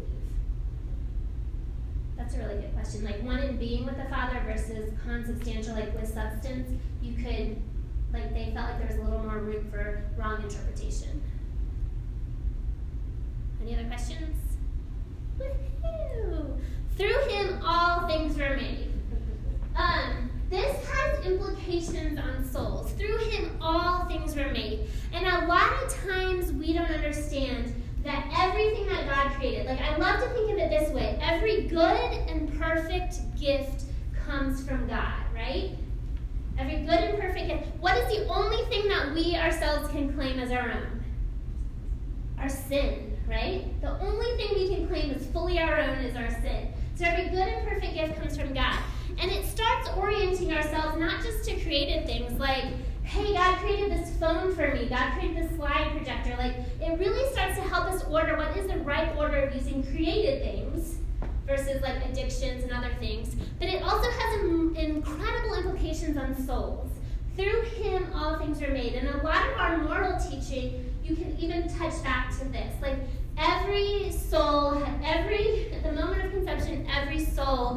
That's a really good question. Like one in being with the Father versus consubstantial, like with substance, you could, like they felt like there was a little more room for wrong interpretation. Any other questions? Woohoo! Through him all things were made. This has implications on souls. Through him all things were made. And a lot of times we don't understand that everything that God created, like I love to think of it this way, every good and perfect gift comes from God, right? Every good and perfect gift. What is the only thing that we ourselves can claim as our own? Our sin, right? The only thing we can claim as fully our own is our sin. So every good and perfect gift comes from God. And it starts orienting ourselves not just to created things like, hey, God created this phone for me. God created this slide projector. Like, it really starts to help us order what is the right order of using created things versus like addictions and other things. But it also has incredible implications on souls. Through him, all things are made. And a lot of our moral teaching, you can even touch back to this. Like, every soul, at the moment of conception, every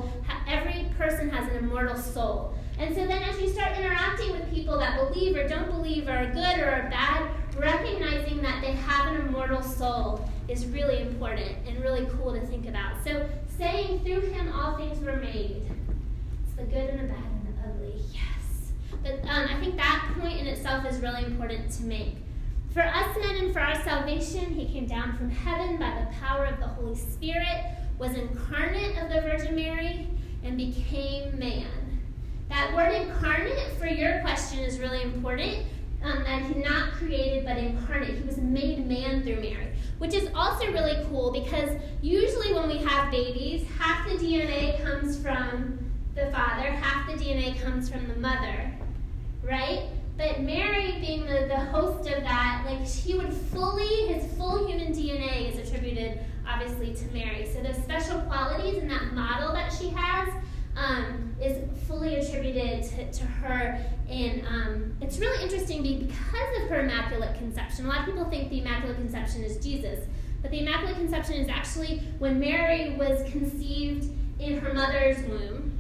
person has an immortal soul. And so then as you start interacting with people that believe or don't believe or are good or are bad, recognizing that they have an immortal soul is really important and really cool to think about. So saying through him all things were made. It's the good and the bad and the ugly. Yes. But I think that point in itself is really important to make. For us men and for our salvation, he came down from heaven by the power of the Holy Spirit, was incarnate of the Virgin Mary, and became man. That word incarnate, for your question, is really important. That he's not created, but incarnate. He was made man through Mary, which is also really cool because usually when we have babies, half the DNA comes from the father, half the DNA comes from the mother, right? But Mary, being the host of that, like his full human DNA is attributed, obviously, to Mary. So those special qualities and that model that she has is fully attributed to her. And it's really interesting because of her Immaculate Conception. A lot of people think the Immaculate Conception is Jesus. But the Immaculate Conception is actually when Mary was conceived in her mother's womb.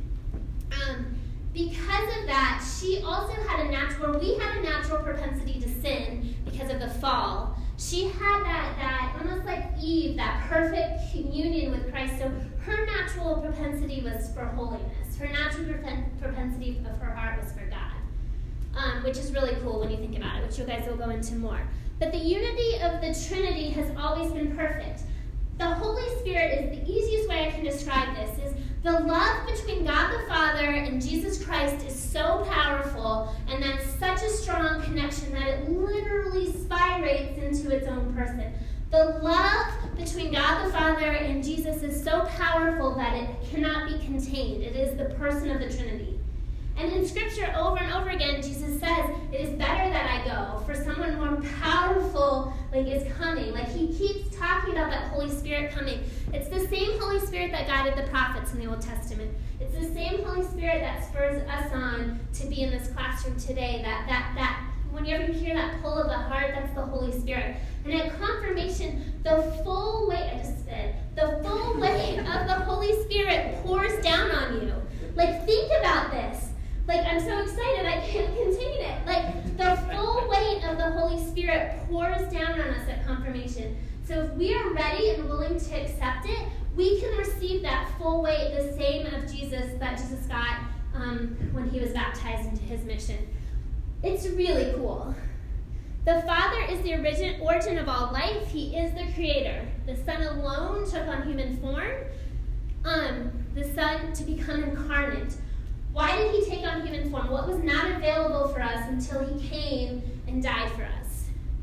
Because of that, she also had we had a natural propensity to sin because of the fall. She had that almost like Eve, that perfect union with Christ. So her natural propensity was for holiness. Her natural propensity of her heart was for God, which is really cool when you think about it, which you guys will go into more. But the unity of the Trinity has always been perfect. The Holy Spirit is the easiest way I can describe this, is the love between God the Father and Jesus Christ is so powerful, and that's such a strong connection that it literally spirates into its own person. The love between God the Father and Jesus is so powerful that it cannot be contained. It is the person of the Trinity. And in Scripture, over and over again, Jesus says, it is better that I go, for someone more powerful is coming. He keeps talking about that Holy Spirit coming. It's the same Holy Spirit that guided the prophets in the Old Testament. It's the same Holy Spirit that spurs us on to be in this classroom today. That when you ever hear that pull of the heart, that's the Holy Spirit. And at confirmation, the full weight of the Holy Spirit pours down on you. Think about this. I'm so excited I can't contain it. The full weight of the Holy Spirit pours down on us at confirmation. So if we are ready and willing to accept it, we can receive that full weight, the same of Jesus that Jesus got when he was baptized into his mission. It's really cool. The Father is the origin of all life. He is the creator. The Son alone took on human form. The Son to become incarnate. Why did he take on human form? What was not available for us until he came and died for us?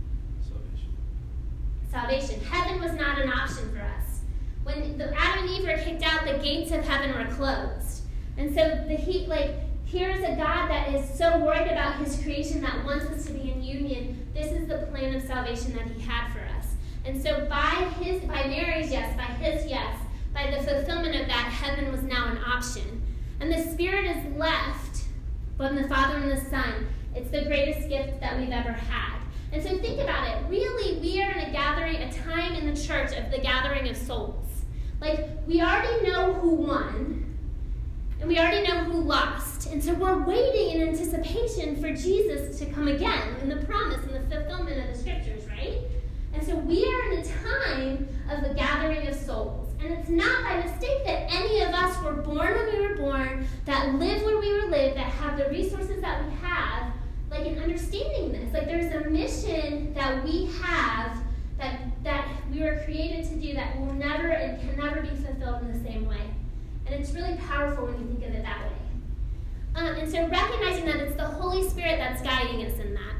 Salvation. Heaven was not an option for us. When Adam and Eve were kicked out, the gates of heaven were closed. And so here's a God that is so worried about his creation that wants us to be in union. This is the plan of salvation that he had for us. And so by Mary's yes, by his yes, by the fulfillment of that, heaven was now an option. And the Spirit is left from the Father and the Son. It's the greatest gift that we've ever had. And so think about it. Really, we are in a gathering, a time in the church of the gathering of souls. Like, we already know who won, and we already know who lost. And so we're waiting in anticipation for Jesus to come again, in the promise and the fulfillment of the scriptures, right? And so we are in a time of the gathering of souls. And it's not by mistake that any of us were born when we were born, that live where we were lived, that have the resources that we have, like in understanding this. Like there's a mission that we have that we were created to do that will never and can never be fulfilled in the same way. And it's really powerful when you think of it that way. And so recognizing that it's the Holy Spirit that's guiding us in that.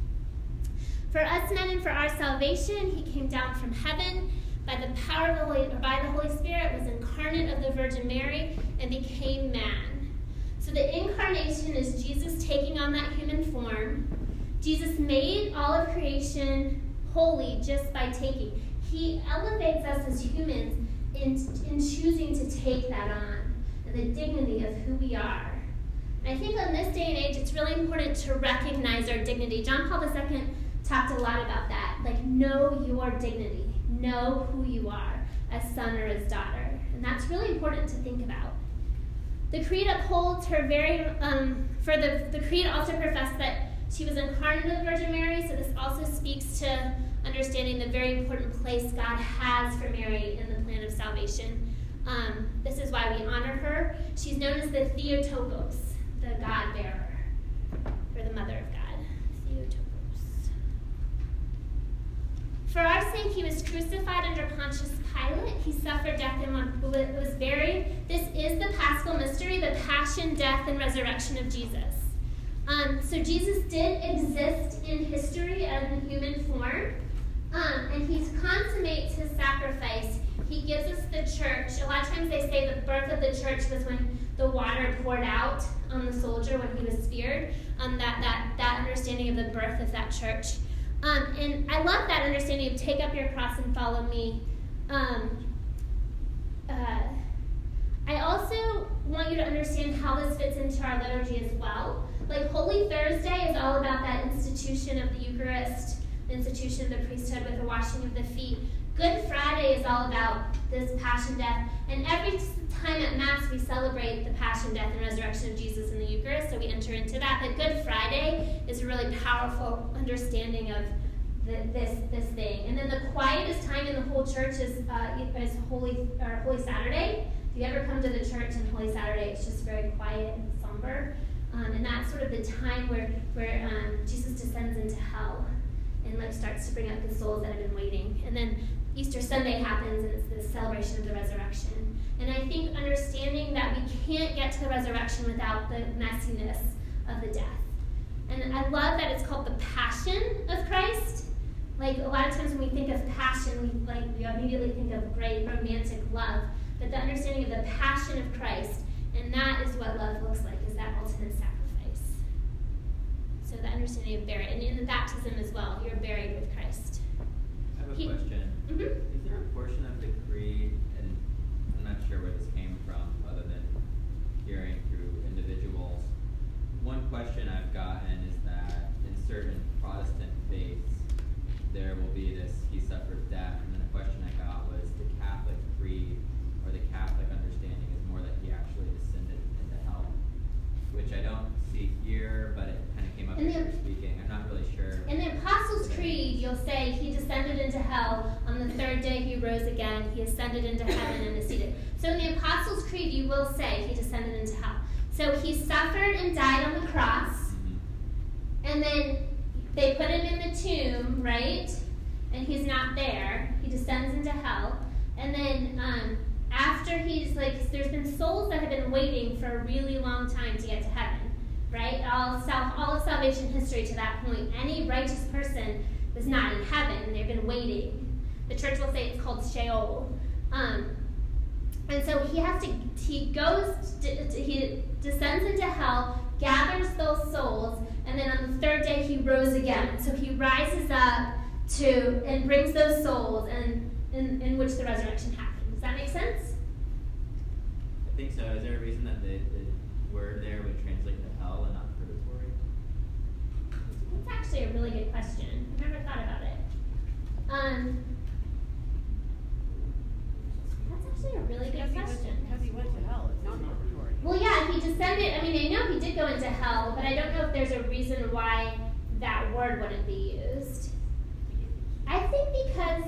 For us men and for our salvation, he came down from heaven by the power of the Holy Spirit, was incarnate of the Virgin Mary, and became man. So the incarnation is Jesus taking on that human form. Jesus made all of creation holy just by taking. He elevates us as humans in choosing to take that on, and the dignity of who we are. And I think in this day and age, it's really important to recognize our dignity. John Paul II talked a lot about that. Like, know your dignity. Know who you are as son or as daughter. And that's really important to think about. The Creed upholds her the Creed also professed that she was incarnate of the Virgin Mary, so this also speaks to understanding the very important place God has for Mary in the plan of salvation. This is why we honor her. She's known as the Theotokos, the God-bearer, or the Mother of God. Theotokos. For our sake, he was crucified under Pontius Pilate. He suffered death and was buried. This is the Paschal mystery, the passion, death, and resurrection of Jesus. So Jesus did exist in history as a human form, and he consummates his sacrifice. He gives us the church. A lot of times they say the birth of the church was when the water poured out on the soldier when he was speared. That understanding of the birth of that church. And I love that understanding of take up your cross and follow me. I also want you to understand how this fits into our liturgy as well. Like Holy Thursday is all about that institution of the Eucharist, the institution of the priesthood with the washing of the feet. Good Friday is all about this passion, death, and every time at Mass we celebrate the passion, death, and resurrection of Jesus in the Eucharist, so we enter into that. But Good Friday is a really powerful understanding of this thing. And then the quietest time in the whole church is Holy Saturday. If you ever come to the church on Holy Saturday, it's just very quiet and somber. And that's sort of the time where Jesus descends into hell and starts to bring up the souls that have been waiting. And then Easter Sunday happens, and it's the celebration of the resurrection. And I think understanding that we can't get to the resurrection without the messiness of the death. And I love that it's called the Passion of Christ. Like a lot of times when we think of passion, we immediately think of great romantic love. But the understanding of the passion of Christ, and that is what love looks like, is that ultimate sacrifice. So the understanding of buried, and in the baptism as well, you're buried with Christ. I have a question. Mm-hmm. Is there a portion of the creed, and I'm not sure where this came from, other than hearing through individuals. One question I've gotten is that in certain Protestant faiths, there will be this, he suffered death, and then a question I got was the Catholic creed, or the Catholic understanding is more that he actually descended into hell, which I don't see here, but it kind of came up as you were speaking. I you'll say he descended into hell. On the third day he rose again. He ascended into heaven and is seated. So in the Apostles' Creed, you will say he descended into hell. So he suffered and died on the cross. And then they put him in the tomb, right? And he's not there. He descends into hell. And then after he's like, there's been souls that have been waiting for a really long time to get to heaven, right? All of salvation history to that point. Any righteous person was not in heaven. They've been waiting. The church will say it's called Sheol. And so he descends into hell, gathers those souls, and then on the third day he rose again. So he rises up and brings those souls, and in which the resurrection happened. Does that make sense? I think so. Is there a reason that the word there would translate to hell and not purgatory? That's actually a really good question. I've never thought about it. That's actually a really good question. Because he went to hell, it's not purgatory. Well, yeah, he descended. I mean, I know he did go into hell, but I don't know if there's a reason why that word wouldn't be used. I think because,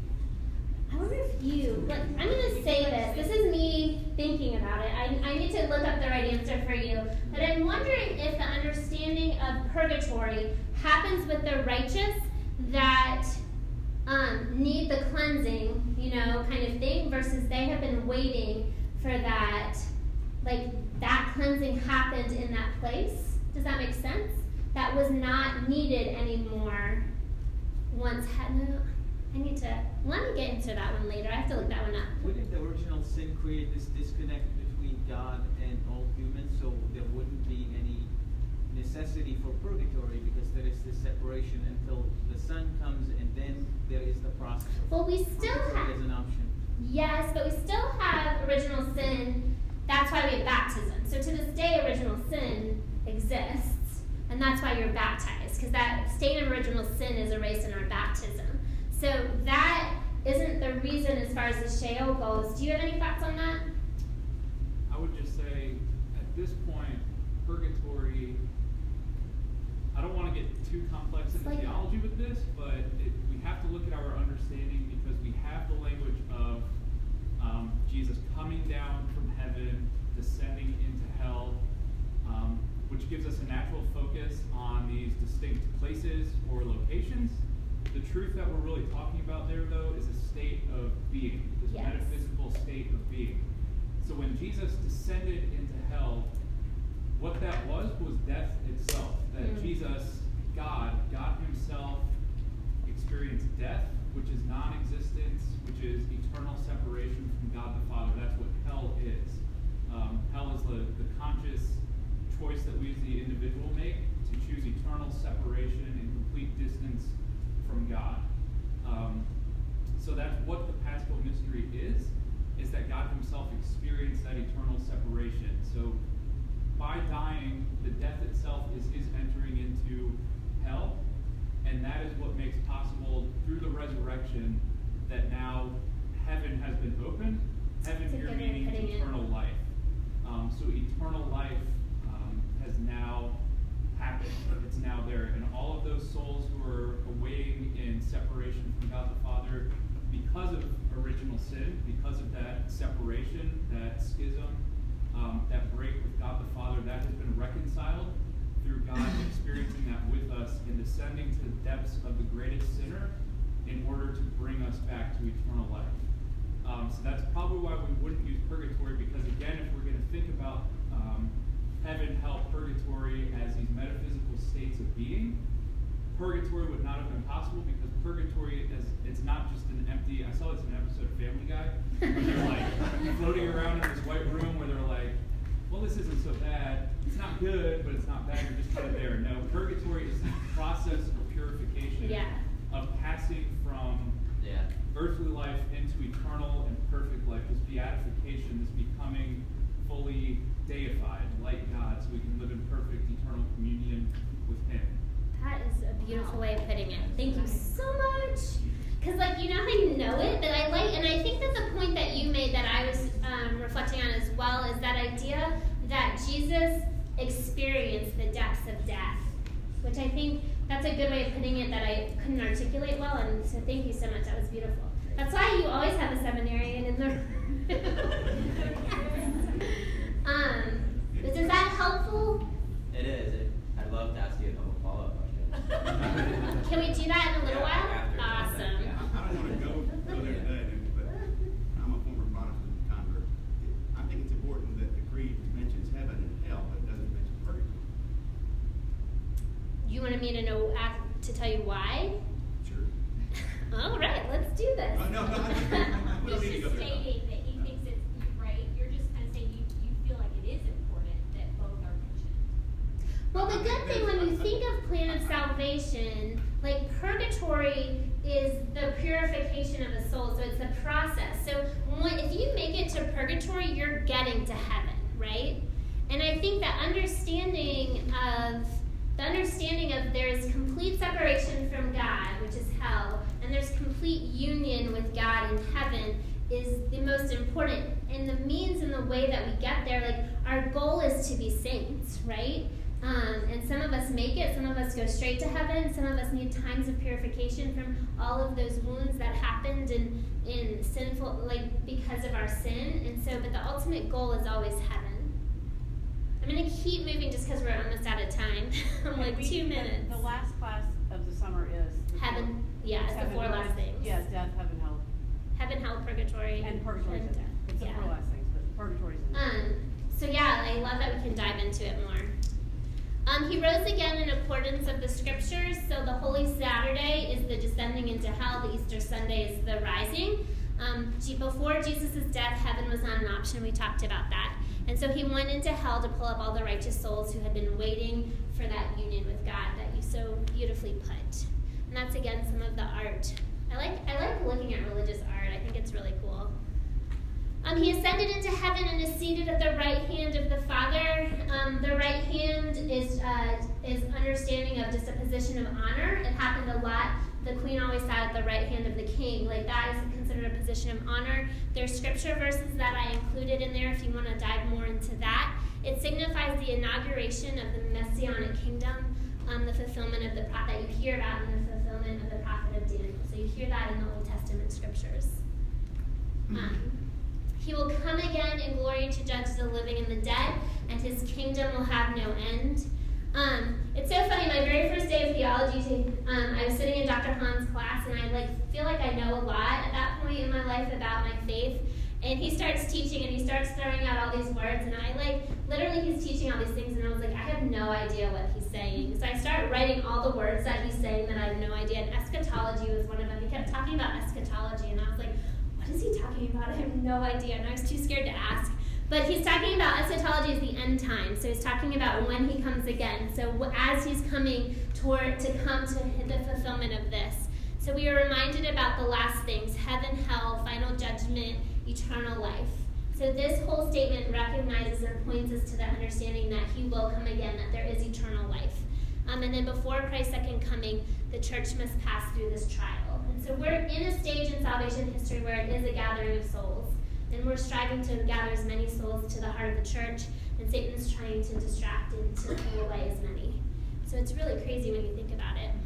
I wonder if I'm going to say this. This is me thinking about it. I need to look up the right answer for you. But I'm wondering if the understanding of purgatory happens with the righteous that need the cleansing, kind of thing, versus they have been waiting for that, like that cleansing happened in that place. Does that make sense? That was not needed anymore once let me get into that one later. I have to look that one up. Wouldn't the original sin create this disconnect between God and all humans, so there wouldn't be any necessity for purgatory because there is this separation until the Son comes, and then there is the process of well, we still purgatory have as an option. Yes, but we still have original sin. That's why we have baptism. So to this day, original sin exists, and that's why you're baptized, because that state of original sin is erased in our baptism. So that isn't the reason as far as the Sheol goes. Do you have any thoughts on that? I would just say, at this point, purgatory, I don't want to get too complex in the theology with this, but we have to look at our understanding because we have the language of Jesus coming down from heaven, descending into hell, which gives us a natural focus on these distinct places or locations. The truth that we're really talking about there, though, is a state of being, this metaphysical state of being. So when Jesus descended into hell, what that was death itself. That Jesus, God himself, experienced death, which is non-existence, which is eternal separation from God the Father. That's what hell is. Hell is the conscious choice that we as the individual make to choose eternal separation and complete distance from God. So that's what the Paschal mystery is that God himself experienced that eternal separation. So by dying, the death itself is his entering into hell, and that is what makes possible through the resurrection that now heaven has been opened. Heaven here meaning eternal life. So eternal life has now happened. It's now there. And all of those souls who are awaiting in separation from God the Father because of original sin, because of that separation, that schism, that break with God the Father, that has been reconciled through God experiencing that with us and descending to the depths of the greatest sinner in order to bring us back to eternal life. So that's probably why we wouldn't use purgatory, because again, if we're going to think about heaven, hell, purgatory as these metaphysical states of being, purgatory would not have been possible, because purgatory it's not just an empty. I saw this in an episode of Family Guy where they're like floating around in this white room where they're like, well, this isn't so bad. It's not good, but it's not bad. You're just kind of there. No, purgatory is the process of purification, of passing from earthly life into eternal and perfect life. This beatification, this becoming fully deified, like God, so we can live in perfect eternal communion with him. That is a beautiful way of putting it. Thank you so much. Because, how you know it, but and I think that the point that you made that I was reflecting on as well is that idea that Jesus experienced the depths of death, which I think that's a good way of putting it that I couldn't articulate well, and so thank you so much. That was beautiful. That's why you always have a seminarian in the Is that helpful? It is. I'd love to ask you a couple follow-up questions. Can we do that in a little while? After. Awesome. Yeah. I don't want to go there today, but I'm a former Protestant convert. I think it's important that the creed mentions heaven and hell, but it doesn't mention purgatory. You wanted me to know to tell you why? Sure. All right, let's do this. No, we don't need to go He's just there. stating that he thinks it's right. You're just kind of saying you feel like it is important that both are mentioned. Well, the good thing when you think of plan of salvation, like purgatory is the purification of the soul, so it's a process. So if you make it to purgatory, you're getting to heaven, right? And I think that understanding of there's complete separation from God, which is hell, and there's complete union with God in heaven is the most important. And the means and the way that we get there, like our goal is to be saints, right? And some of us make it, some of us go straight to heaven, some of us need times of purification from all of those wounds that happened in sinful, like because of our sin. And so, but the ultimate goal is always heaven. I'm going to keep moving just because we're almost out of time. I'm like 2 minutes. The last class of the summer is Heaven, yeah, it's the 4 last things. Yeah, death, heaven, hell. Heaven, hell, purgatory. And purgatory. And death. It's the 4 last things, but purgatory is So yeah, I love that we can dive into it more. He rose again in accordance of the scriptures. So the Holy Saturday is the descending into hell. The Easter Sunday is the rising. Before Jesus' death, heaven was not an option. We talked about that. And so he went into hell to pull up all the righteous souls who had been waiting for that union with God that you so beautifully put. And that's, again, some of the art. I like looking at religious art. I think it's really cool. He ascended into heaven and is seated at the right hand of the Father. The right hand is understanding of just a position of honor. It happened a lot. The queen always sat at the right hand of the king. Like that is considered a position of honor. There's scripture verses that I included in there if you want to dive more into that. It signifies the inauguration of the Messianic kingdom, the fulfillment of the prophet that you hear about in the fulfillment of the prophet of Daniel. So you hear that in the Old Testament scriptures. He will come again in glory to judge the living and the dead, and his kingdom will have no end. It's so funny, my very first day of theology, I was sitting in Dr. Hahn's class, and I feel like I know a lot at that point in my life about my faith. And he starts teaching, and he starts throwing out all these words, and literally he's teaching all these things, and I was like, I have no idea what he's saying. So I start writing all the words that he's saying that I have no idea, and eschatology was one of them. He kept talking about eschatology, and I was like, what is he talking about? I have no idea, and I was too scared to ask. But he's talking about eschatology as the end time. So he's talking about when he comes again. So as he's coming to come to the fulfillment of this. So we are reminded about the last things: heaven, hell, final judgment, eternal life. So this whole statement recognizes and points us to the understanding that he will come again, that there is eternal life. And then before Christ's second coming, the church must pass through this trial. And so we're in a stage in salvation history where it is a gathering of souls. And we're striving to gather as many souls to the heart of the church, and Satan's trying to distract and to pull away as many. So it's really crazy when you think about it.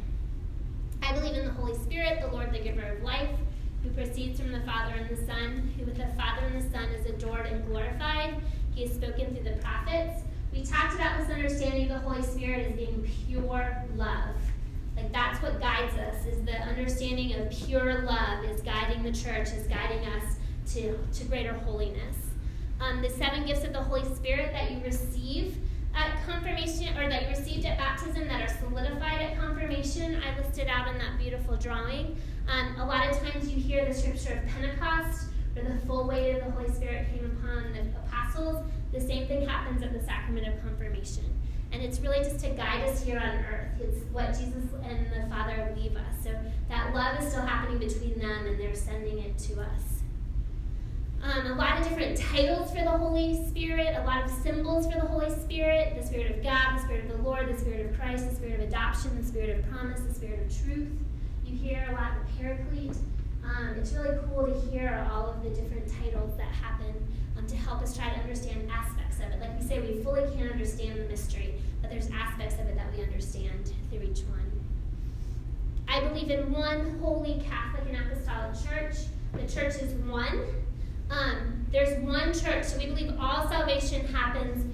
I believe in the Holy Spirit, the Lord, the giver of life, who proceeds from the Father and the Son, who with the Father and the Son is adored and glorified. He is spoken through the prophets. We talked about this understanding of the Holy Spirit as being pure love. Like that's what guides us, is the understanding of pure love is guiding the church, is guiding us to greater holiness. The 7 gifts of the Holy Spirit that you receive at confirmation, or that you received at baptism, that are solidified at confirmation, I listed out in that beautiful drawing. A lot of times you hear the scripture of Pentecost, where the full weight of the Holy Spirit came upon the apostles. The same thing happens at the sacrament of confirmation. And it's really just to guide us here on earth. It's what Jesus and the Father leave us. So that love is still happening between them, and they're sending it to us. A lot of different titles for the Holy Spirit, a lot of symbols for the Holy Spirit: the Spirit of God, the Spirit of the Lord, the Spirit of Christ, the Spirit of adoption, the Spirit of promise, the Spirit of truth. You hear a lot of the Paraclete. It's really cool to hear all of the different titles that happen to help us try to understand aspects of it. Like we say, we fully can't understand the mystery, but there's aspects of it that we understand through each one. I believe in one holy Catholic and Apostolic Church. The church is one. There's one church, so we believe all salvation happens,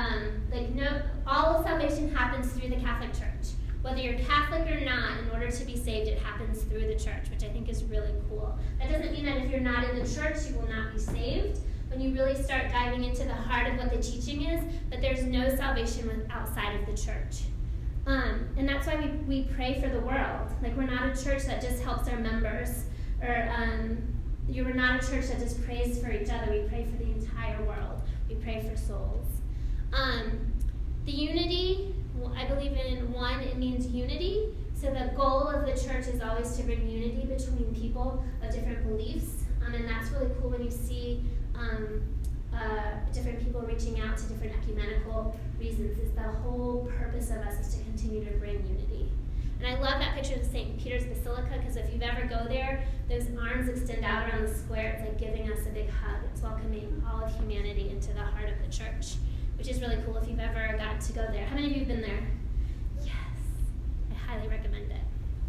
all salvation happens through the Catholic Church. Whether you're Catholic or not, in order to be saved, it happens through the church, which I think is really cool. That doesn't mean that if you're not in the church, you will not be saved. When you really start diving into the heart of what the teaching is, but there's no salvation outside of the church. And that's why we pray for the world. Like, we're not a church that just helps our members, or we're not a church that just prays for each other. We pray for the entire world. We pray for souls. The unity, I believe in one, it means unity. So the goal of the church is always to bring unity between people of different beliefs. And that's really cool when you see different people reaching out to different ecumenical reasons. Is the whole purpose of us is to continue to bring unity. And I love that picture of St. Peter's Basilica, because if you've ever go there, those arms extend out around the square. It's like giving us a big hug. It's welcoming all of humanity into the heart of the church, which is really cool if you've ever gotten to go there. How many of you have been there? Yes. I highly recommend it.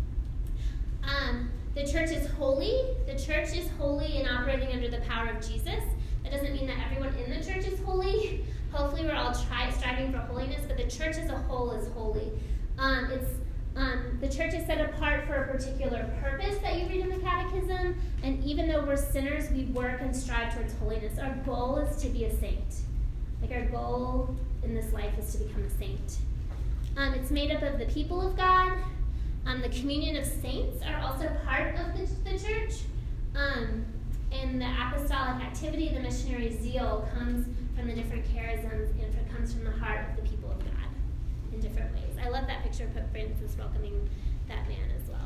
The church is holy. The church is holy and operating under the power of Jesus. That doesn't mean that everyone in the church is holy. Hopefully we're all striving for holiness, but the church as a whole is holy. The church is set apart for a particular purpose that you read in the Catechism, and even though we're sinners, we work and strive towards holiness. Our goal is to be a saint. Like, our goal in this life is to become a saint. It's made up of the people of God. The communion of saints are also part of the church. And the apostolic activity, the missionary zeal, comes from the different charisms and comes from the heart of the people of God in different ways. I love that picture of Pope Francis welcoming that man as well.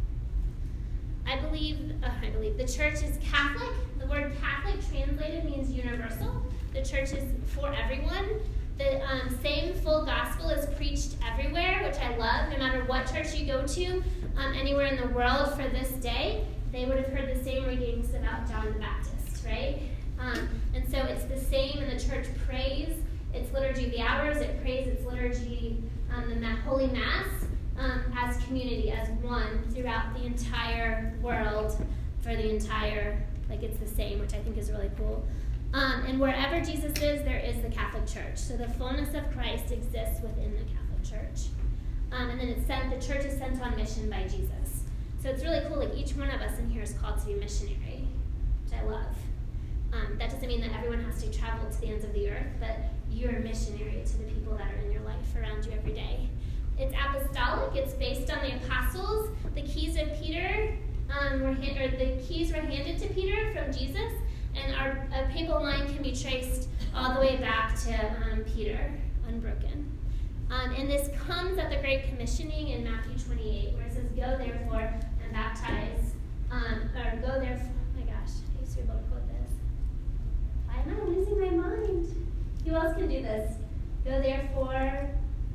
I believe the church is Catholic. The word Catholic translated means universal. The church is for everyone. The same full gospel is preached everywhere, which I love. No matter what church you go to, anywhere in the world for this day, they would have heard the same readings about John the Baptist, right? And so it's the same, and the church prays its liturgy of the hours. It prays its liturgy, the Holy Mass, as community, as one throughout the entire world for the entire, like, it's the same, which I think is really cool. And wherever Jesus is, there is the Catholic Church. So the fullness of Christ exists within the Catholic Church. And then the church is sent on mission by Jesus. So it's really cool, like, each one of us in here is called to be a missionary, which I love. That doesn't mean that everyone has to travel to the ends of the earth, but you're a missionary to the people that are in your life around you every day. It's apostolic. It's based on the apostles. The keys of Peter the keys were handed to Peter from Jesus, and our papal line can be traced all the way back to Peter, unbroken. And this comes at the Great Commissioning in Matthew 28, where it says, "Go therefore and baptize," or "Go therefore." Oh my gosh, I used to be able to quote this. Why am I losing my mind? Who else can do this? "Go therefore."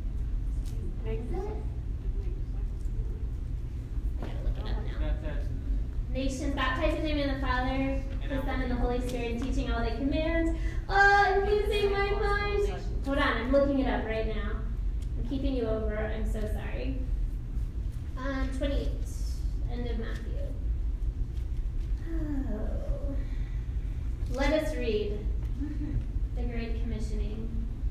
I gotta look it up now. Nations, baptizing in the name of the Father, the Son, and the Holy Spirit, and teaching all they command. Oh, I'm losing my mind. Hold on, I'm looking it up right now. I'm keeping you over. I'm so sorry. 28, end of Matthew. Oh. Let us read the Great Commissioning.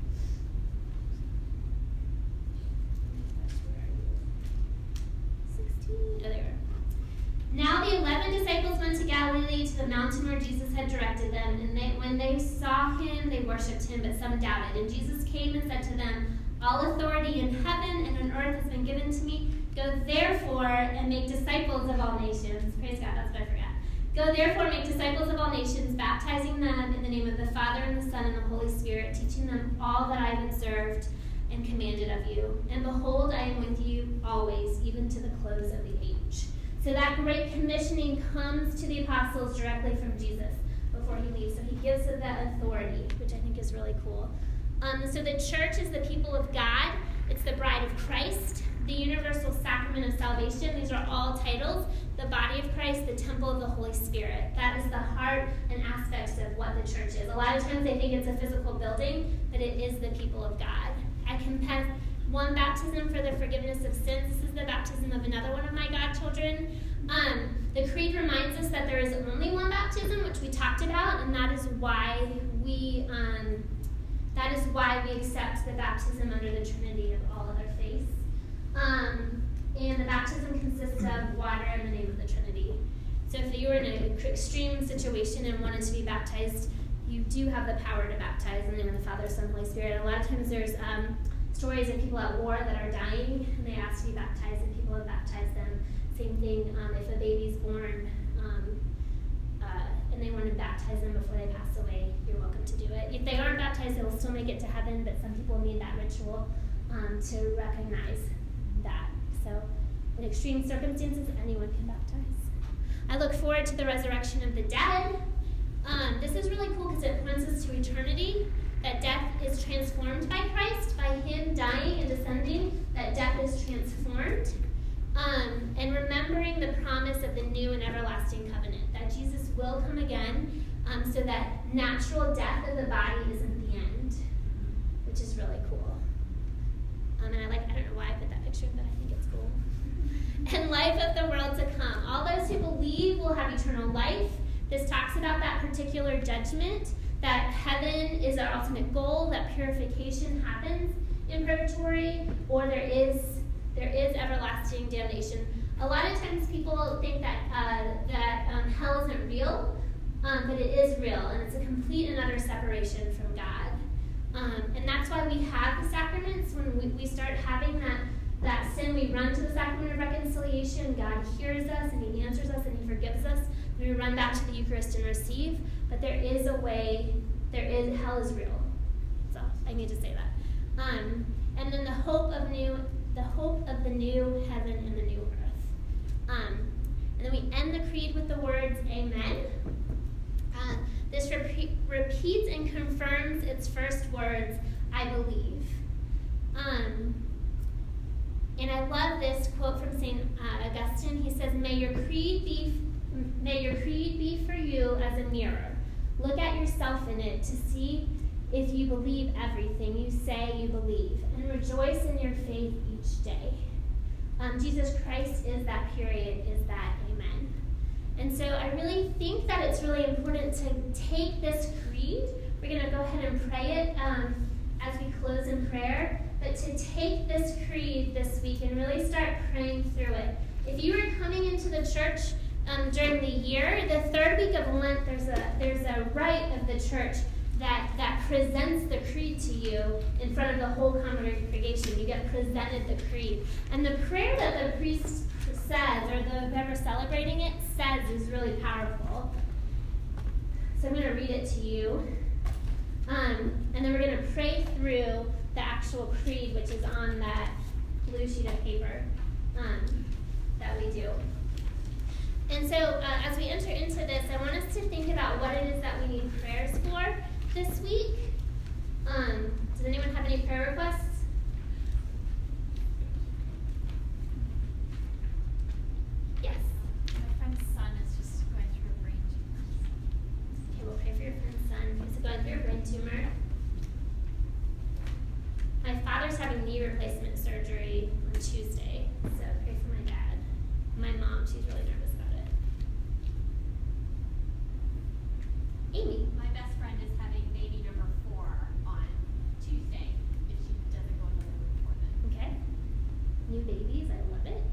Oh, there we are. Now the 11 disciples went to Galilee, to the mountain where Jesus had directed them, and when they saw him, they worshipped him, but some doubted. And Jesus came and said to them, "All authority in heaven and on earth has been given to me. Go therefore and make disciples of all nations." Praise God, that's what I forgot. "Go therefore and make disciples of all nations, baptizing them in the name of the Father and the Son and the Holy Spirit, teaching them all that I have observed and commanded of you. And behold, I am with you always, even to the close of the age." So that Great Commissioning comes to the apostles directly from Jesus before he leaves. So he gives them that authority, which I think is really cool. So the church is the people of God. It's the bride of Christ, the universal sacrament of salvation. These are all titles. The body of Christ, the temple of the Holy Spirit. That is the heart and aspects of what the church is. A lot of times they think it's a physical building, but it is the people of God. one baptism for the forgiveness of sins. This is the baptism of another one of my godchildren. The creed reminds us that there is only one baptism, which we talked about, and that is why we accept the baptism under the Trinity of all other faiths. And the baptism consists of water in the name of the Trinity. So if you were in an extreme situation and wanted to be baptized, you do have the power to baptize in the name of the Father, Son, and Holy Spirit. A lot of times there's stories of people at war that are dying, and they ask to be baptized, and people have baptized them. Same thing if a baby's born and they want to baptize them before they pass away, you're welcome to do it. If they aren't baptized, they will still make it to heaven, but some people need that ritual to recognize that. So in extreme circumstances, anyone can baptize. I look forward to the resurrection of the dead. This is really cool because it points us to eternity, that death is transformed by Christ, by him dying and descending, that death is transformed. And remembering the promise of the new and everlasting covenant, that Jesus will come again, so that natural death of the body isn't the end, which is really cool. And I don't know why I put that picture, but I think it's cool. And life of the world to come. All those who believe will have eternal life. This talks about that particular judgment, that heaven is our ultimate goal, that purification happens in purgatory, or there is everlasting damnation. A lot of times people think that hell isn't real, but it is real, and it's a complete and utter separation from God. And that's why we have the sacraments. When we start having that sin, we run to the sacrament of reconciliation. God hears us, and he answers us, and he forgives us. And we run back to the Eucharist and receive. But there is a way, hell is real. So I need to say that. And then the hope of the new heaven and the new earth. And then we end the creed with the words, Amen. This repeats and confirms its first words, I believe. And I love this quote from St. Augustine. He says, May your creed be for you as a mirror. Look at yourself in it to see if you believe everything you say you believe, and rejoice in your faith each day. Jesus Christ is that period, is that amen. And so I really think that it's really important to take this creed. We're going to go ahead and pray it as we close in prayer, but to take this creed this week and really start praying through it. If you are coming into the church during the year, the third week of Lent, there's a rite of the church that presents the creed to you in front of the whole congregation. You get presented the creed. And the prayer that the priest says, or whoever celebrating it says, is really powerful. So I'm going to read it to you. And then we're going to pray through the actual creed, which is on that blue sheet of paper that we do. And so as we enter into this, I want us to think about what it is that we need prayers for this week. Does anyone have any prayer requests? Yes. My friend's son is just going through a brain tumor. Okay, we'll pray for your friend's son who's going through a brain tumor. My father's having knee replacement surgery on Tuesday, so pray for my dad. My mom, she's really nervous about it. Amy. My best friend is having baby number 4 on Tuesday if she doesn't go into labor before then. Okay. New babies, I love it.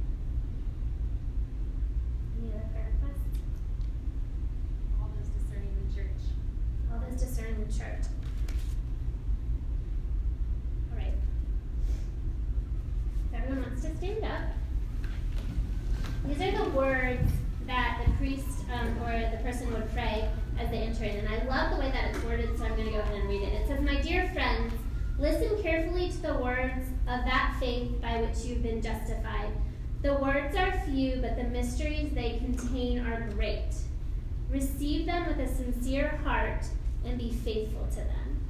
Any other prayer requests? All those discerning the church. All those discerning the church. All right. If everyone wants to stand up. These are the words that the priest or the person would pray as they enter in. And I love the way that it's worded, so I'm going to go ahead and read it. It says, My dear friends, listen carefully to the words of that faith by which you've been justified. The words are few, but the mysteries they contain are great. Receive them with a sincere heart and be faithful to them.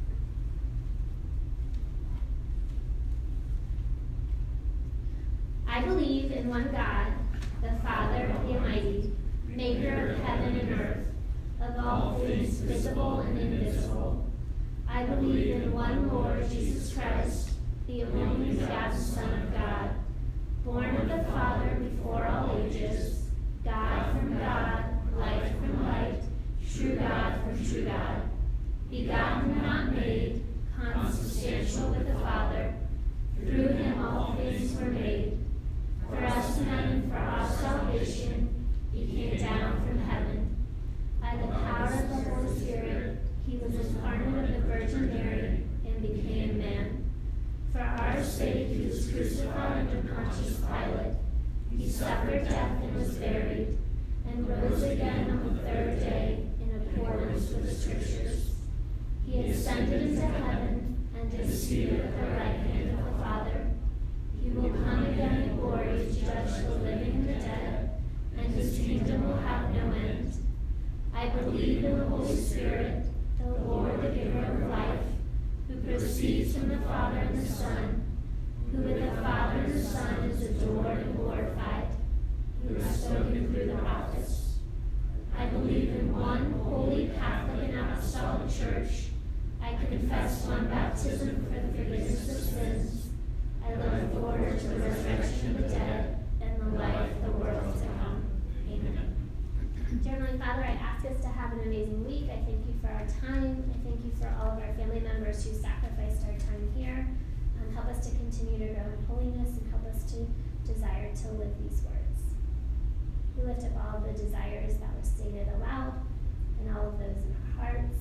I believe in one God, the Father, the Almighty, maker of heaven and earth, of all things visible and invisible. I believe in one Lord Jesus Christ, the only begotten Son of God, born of the Father before all ages, God from God, light from light, true God from true God, begotten, not made, consubstantial with the Father. Through him all things were made. For us men and for our salvation, he came down from heaven. By the power of the Holy Spirit, he was incarnate of the Virgin Mary and became man. For our sake he was crucified under Pontius Pilate. He suffered death and was buried, and rose again on the third day in accordance with the Scriptures. He ascended into heaven and is seated at the right hand of the Father. He will come again in glory to judge the living and the dead, and his kingdom will have no end. I believe in the Holy Spirit, the Lord, the giver of life, who proceeds from the Father and the Son, who with the Father and the Son is adored and glorified, who has spoken through the prophets. I believe in one holy, Catholic, and Apostolic Church. I confess one baptism for the forgiveness of sins. I look forward to the resurrection of the dead and the life of the world to come. Amen. Dear Heavenly Father, I ask us to have an amazing week. I thank you for our time. I thank you for all of our family members who sacrificed our time here. Help us to continue to grow in holiness and help us to desire to live these words. We lift up all of the desires that were stated aloud and all of those in our hearts.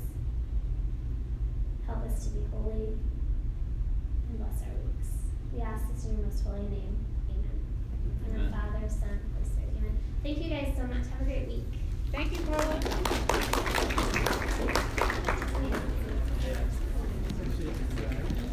Help us to be holy and bless our weeks. We ask this in your most holy name. Amen. In the Father, Son, Holy Spirit. Amen. Thank you guys so much. Have a great week. Thank you, Carla.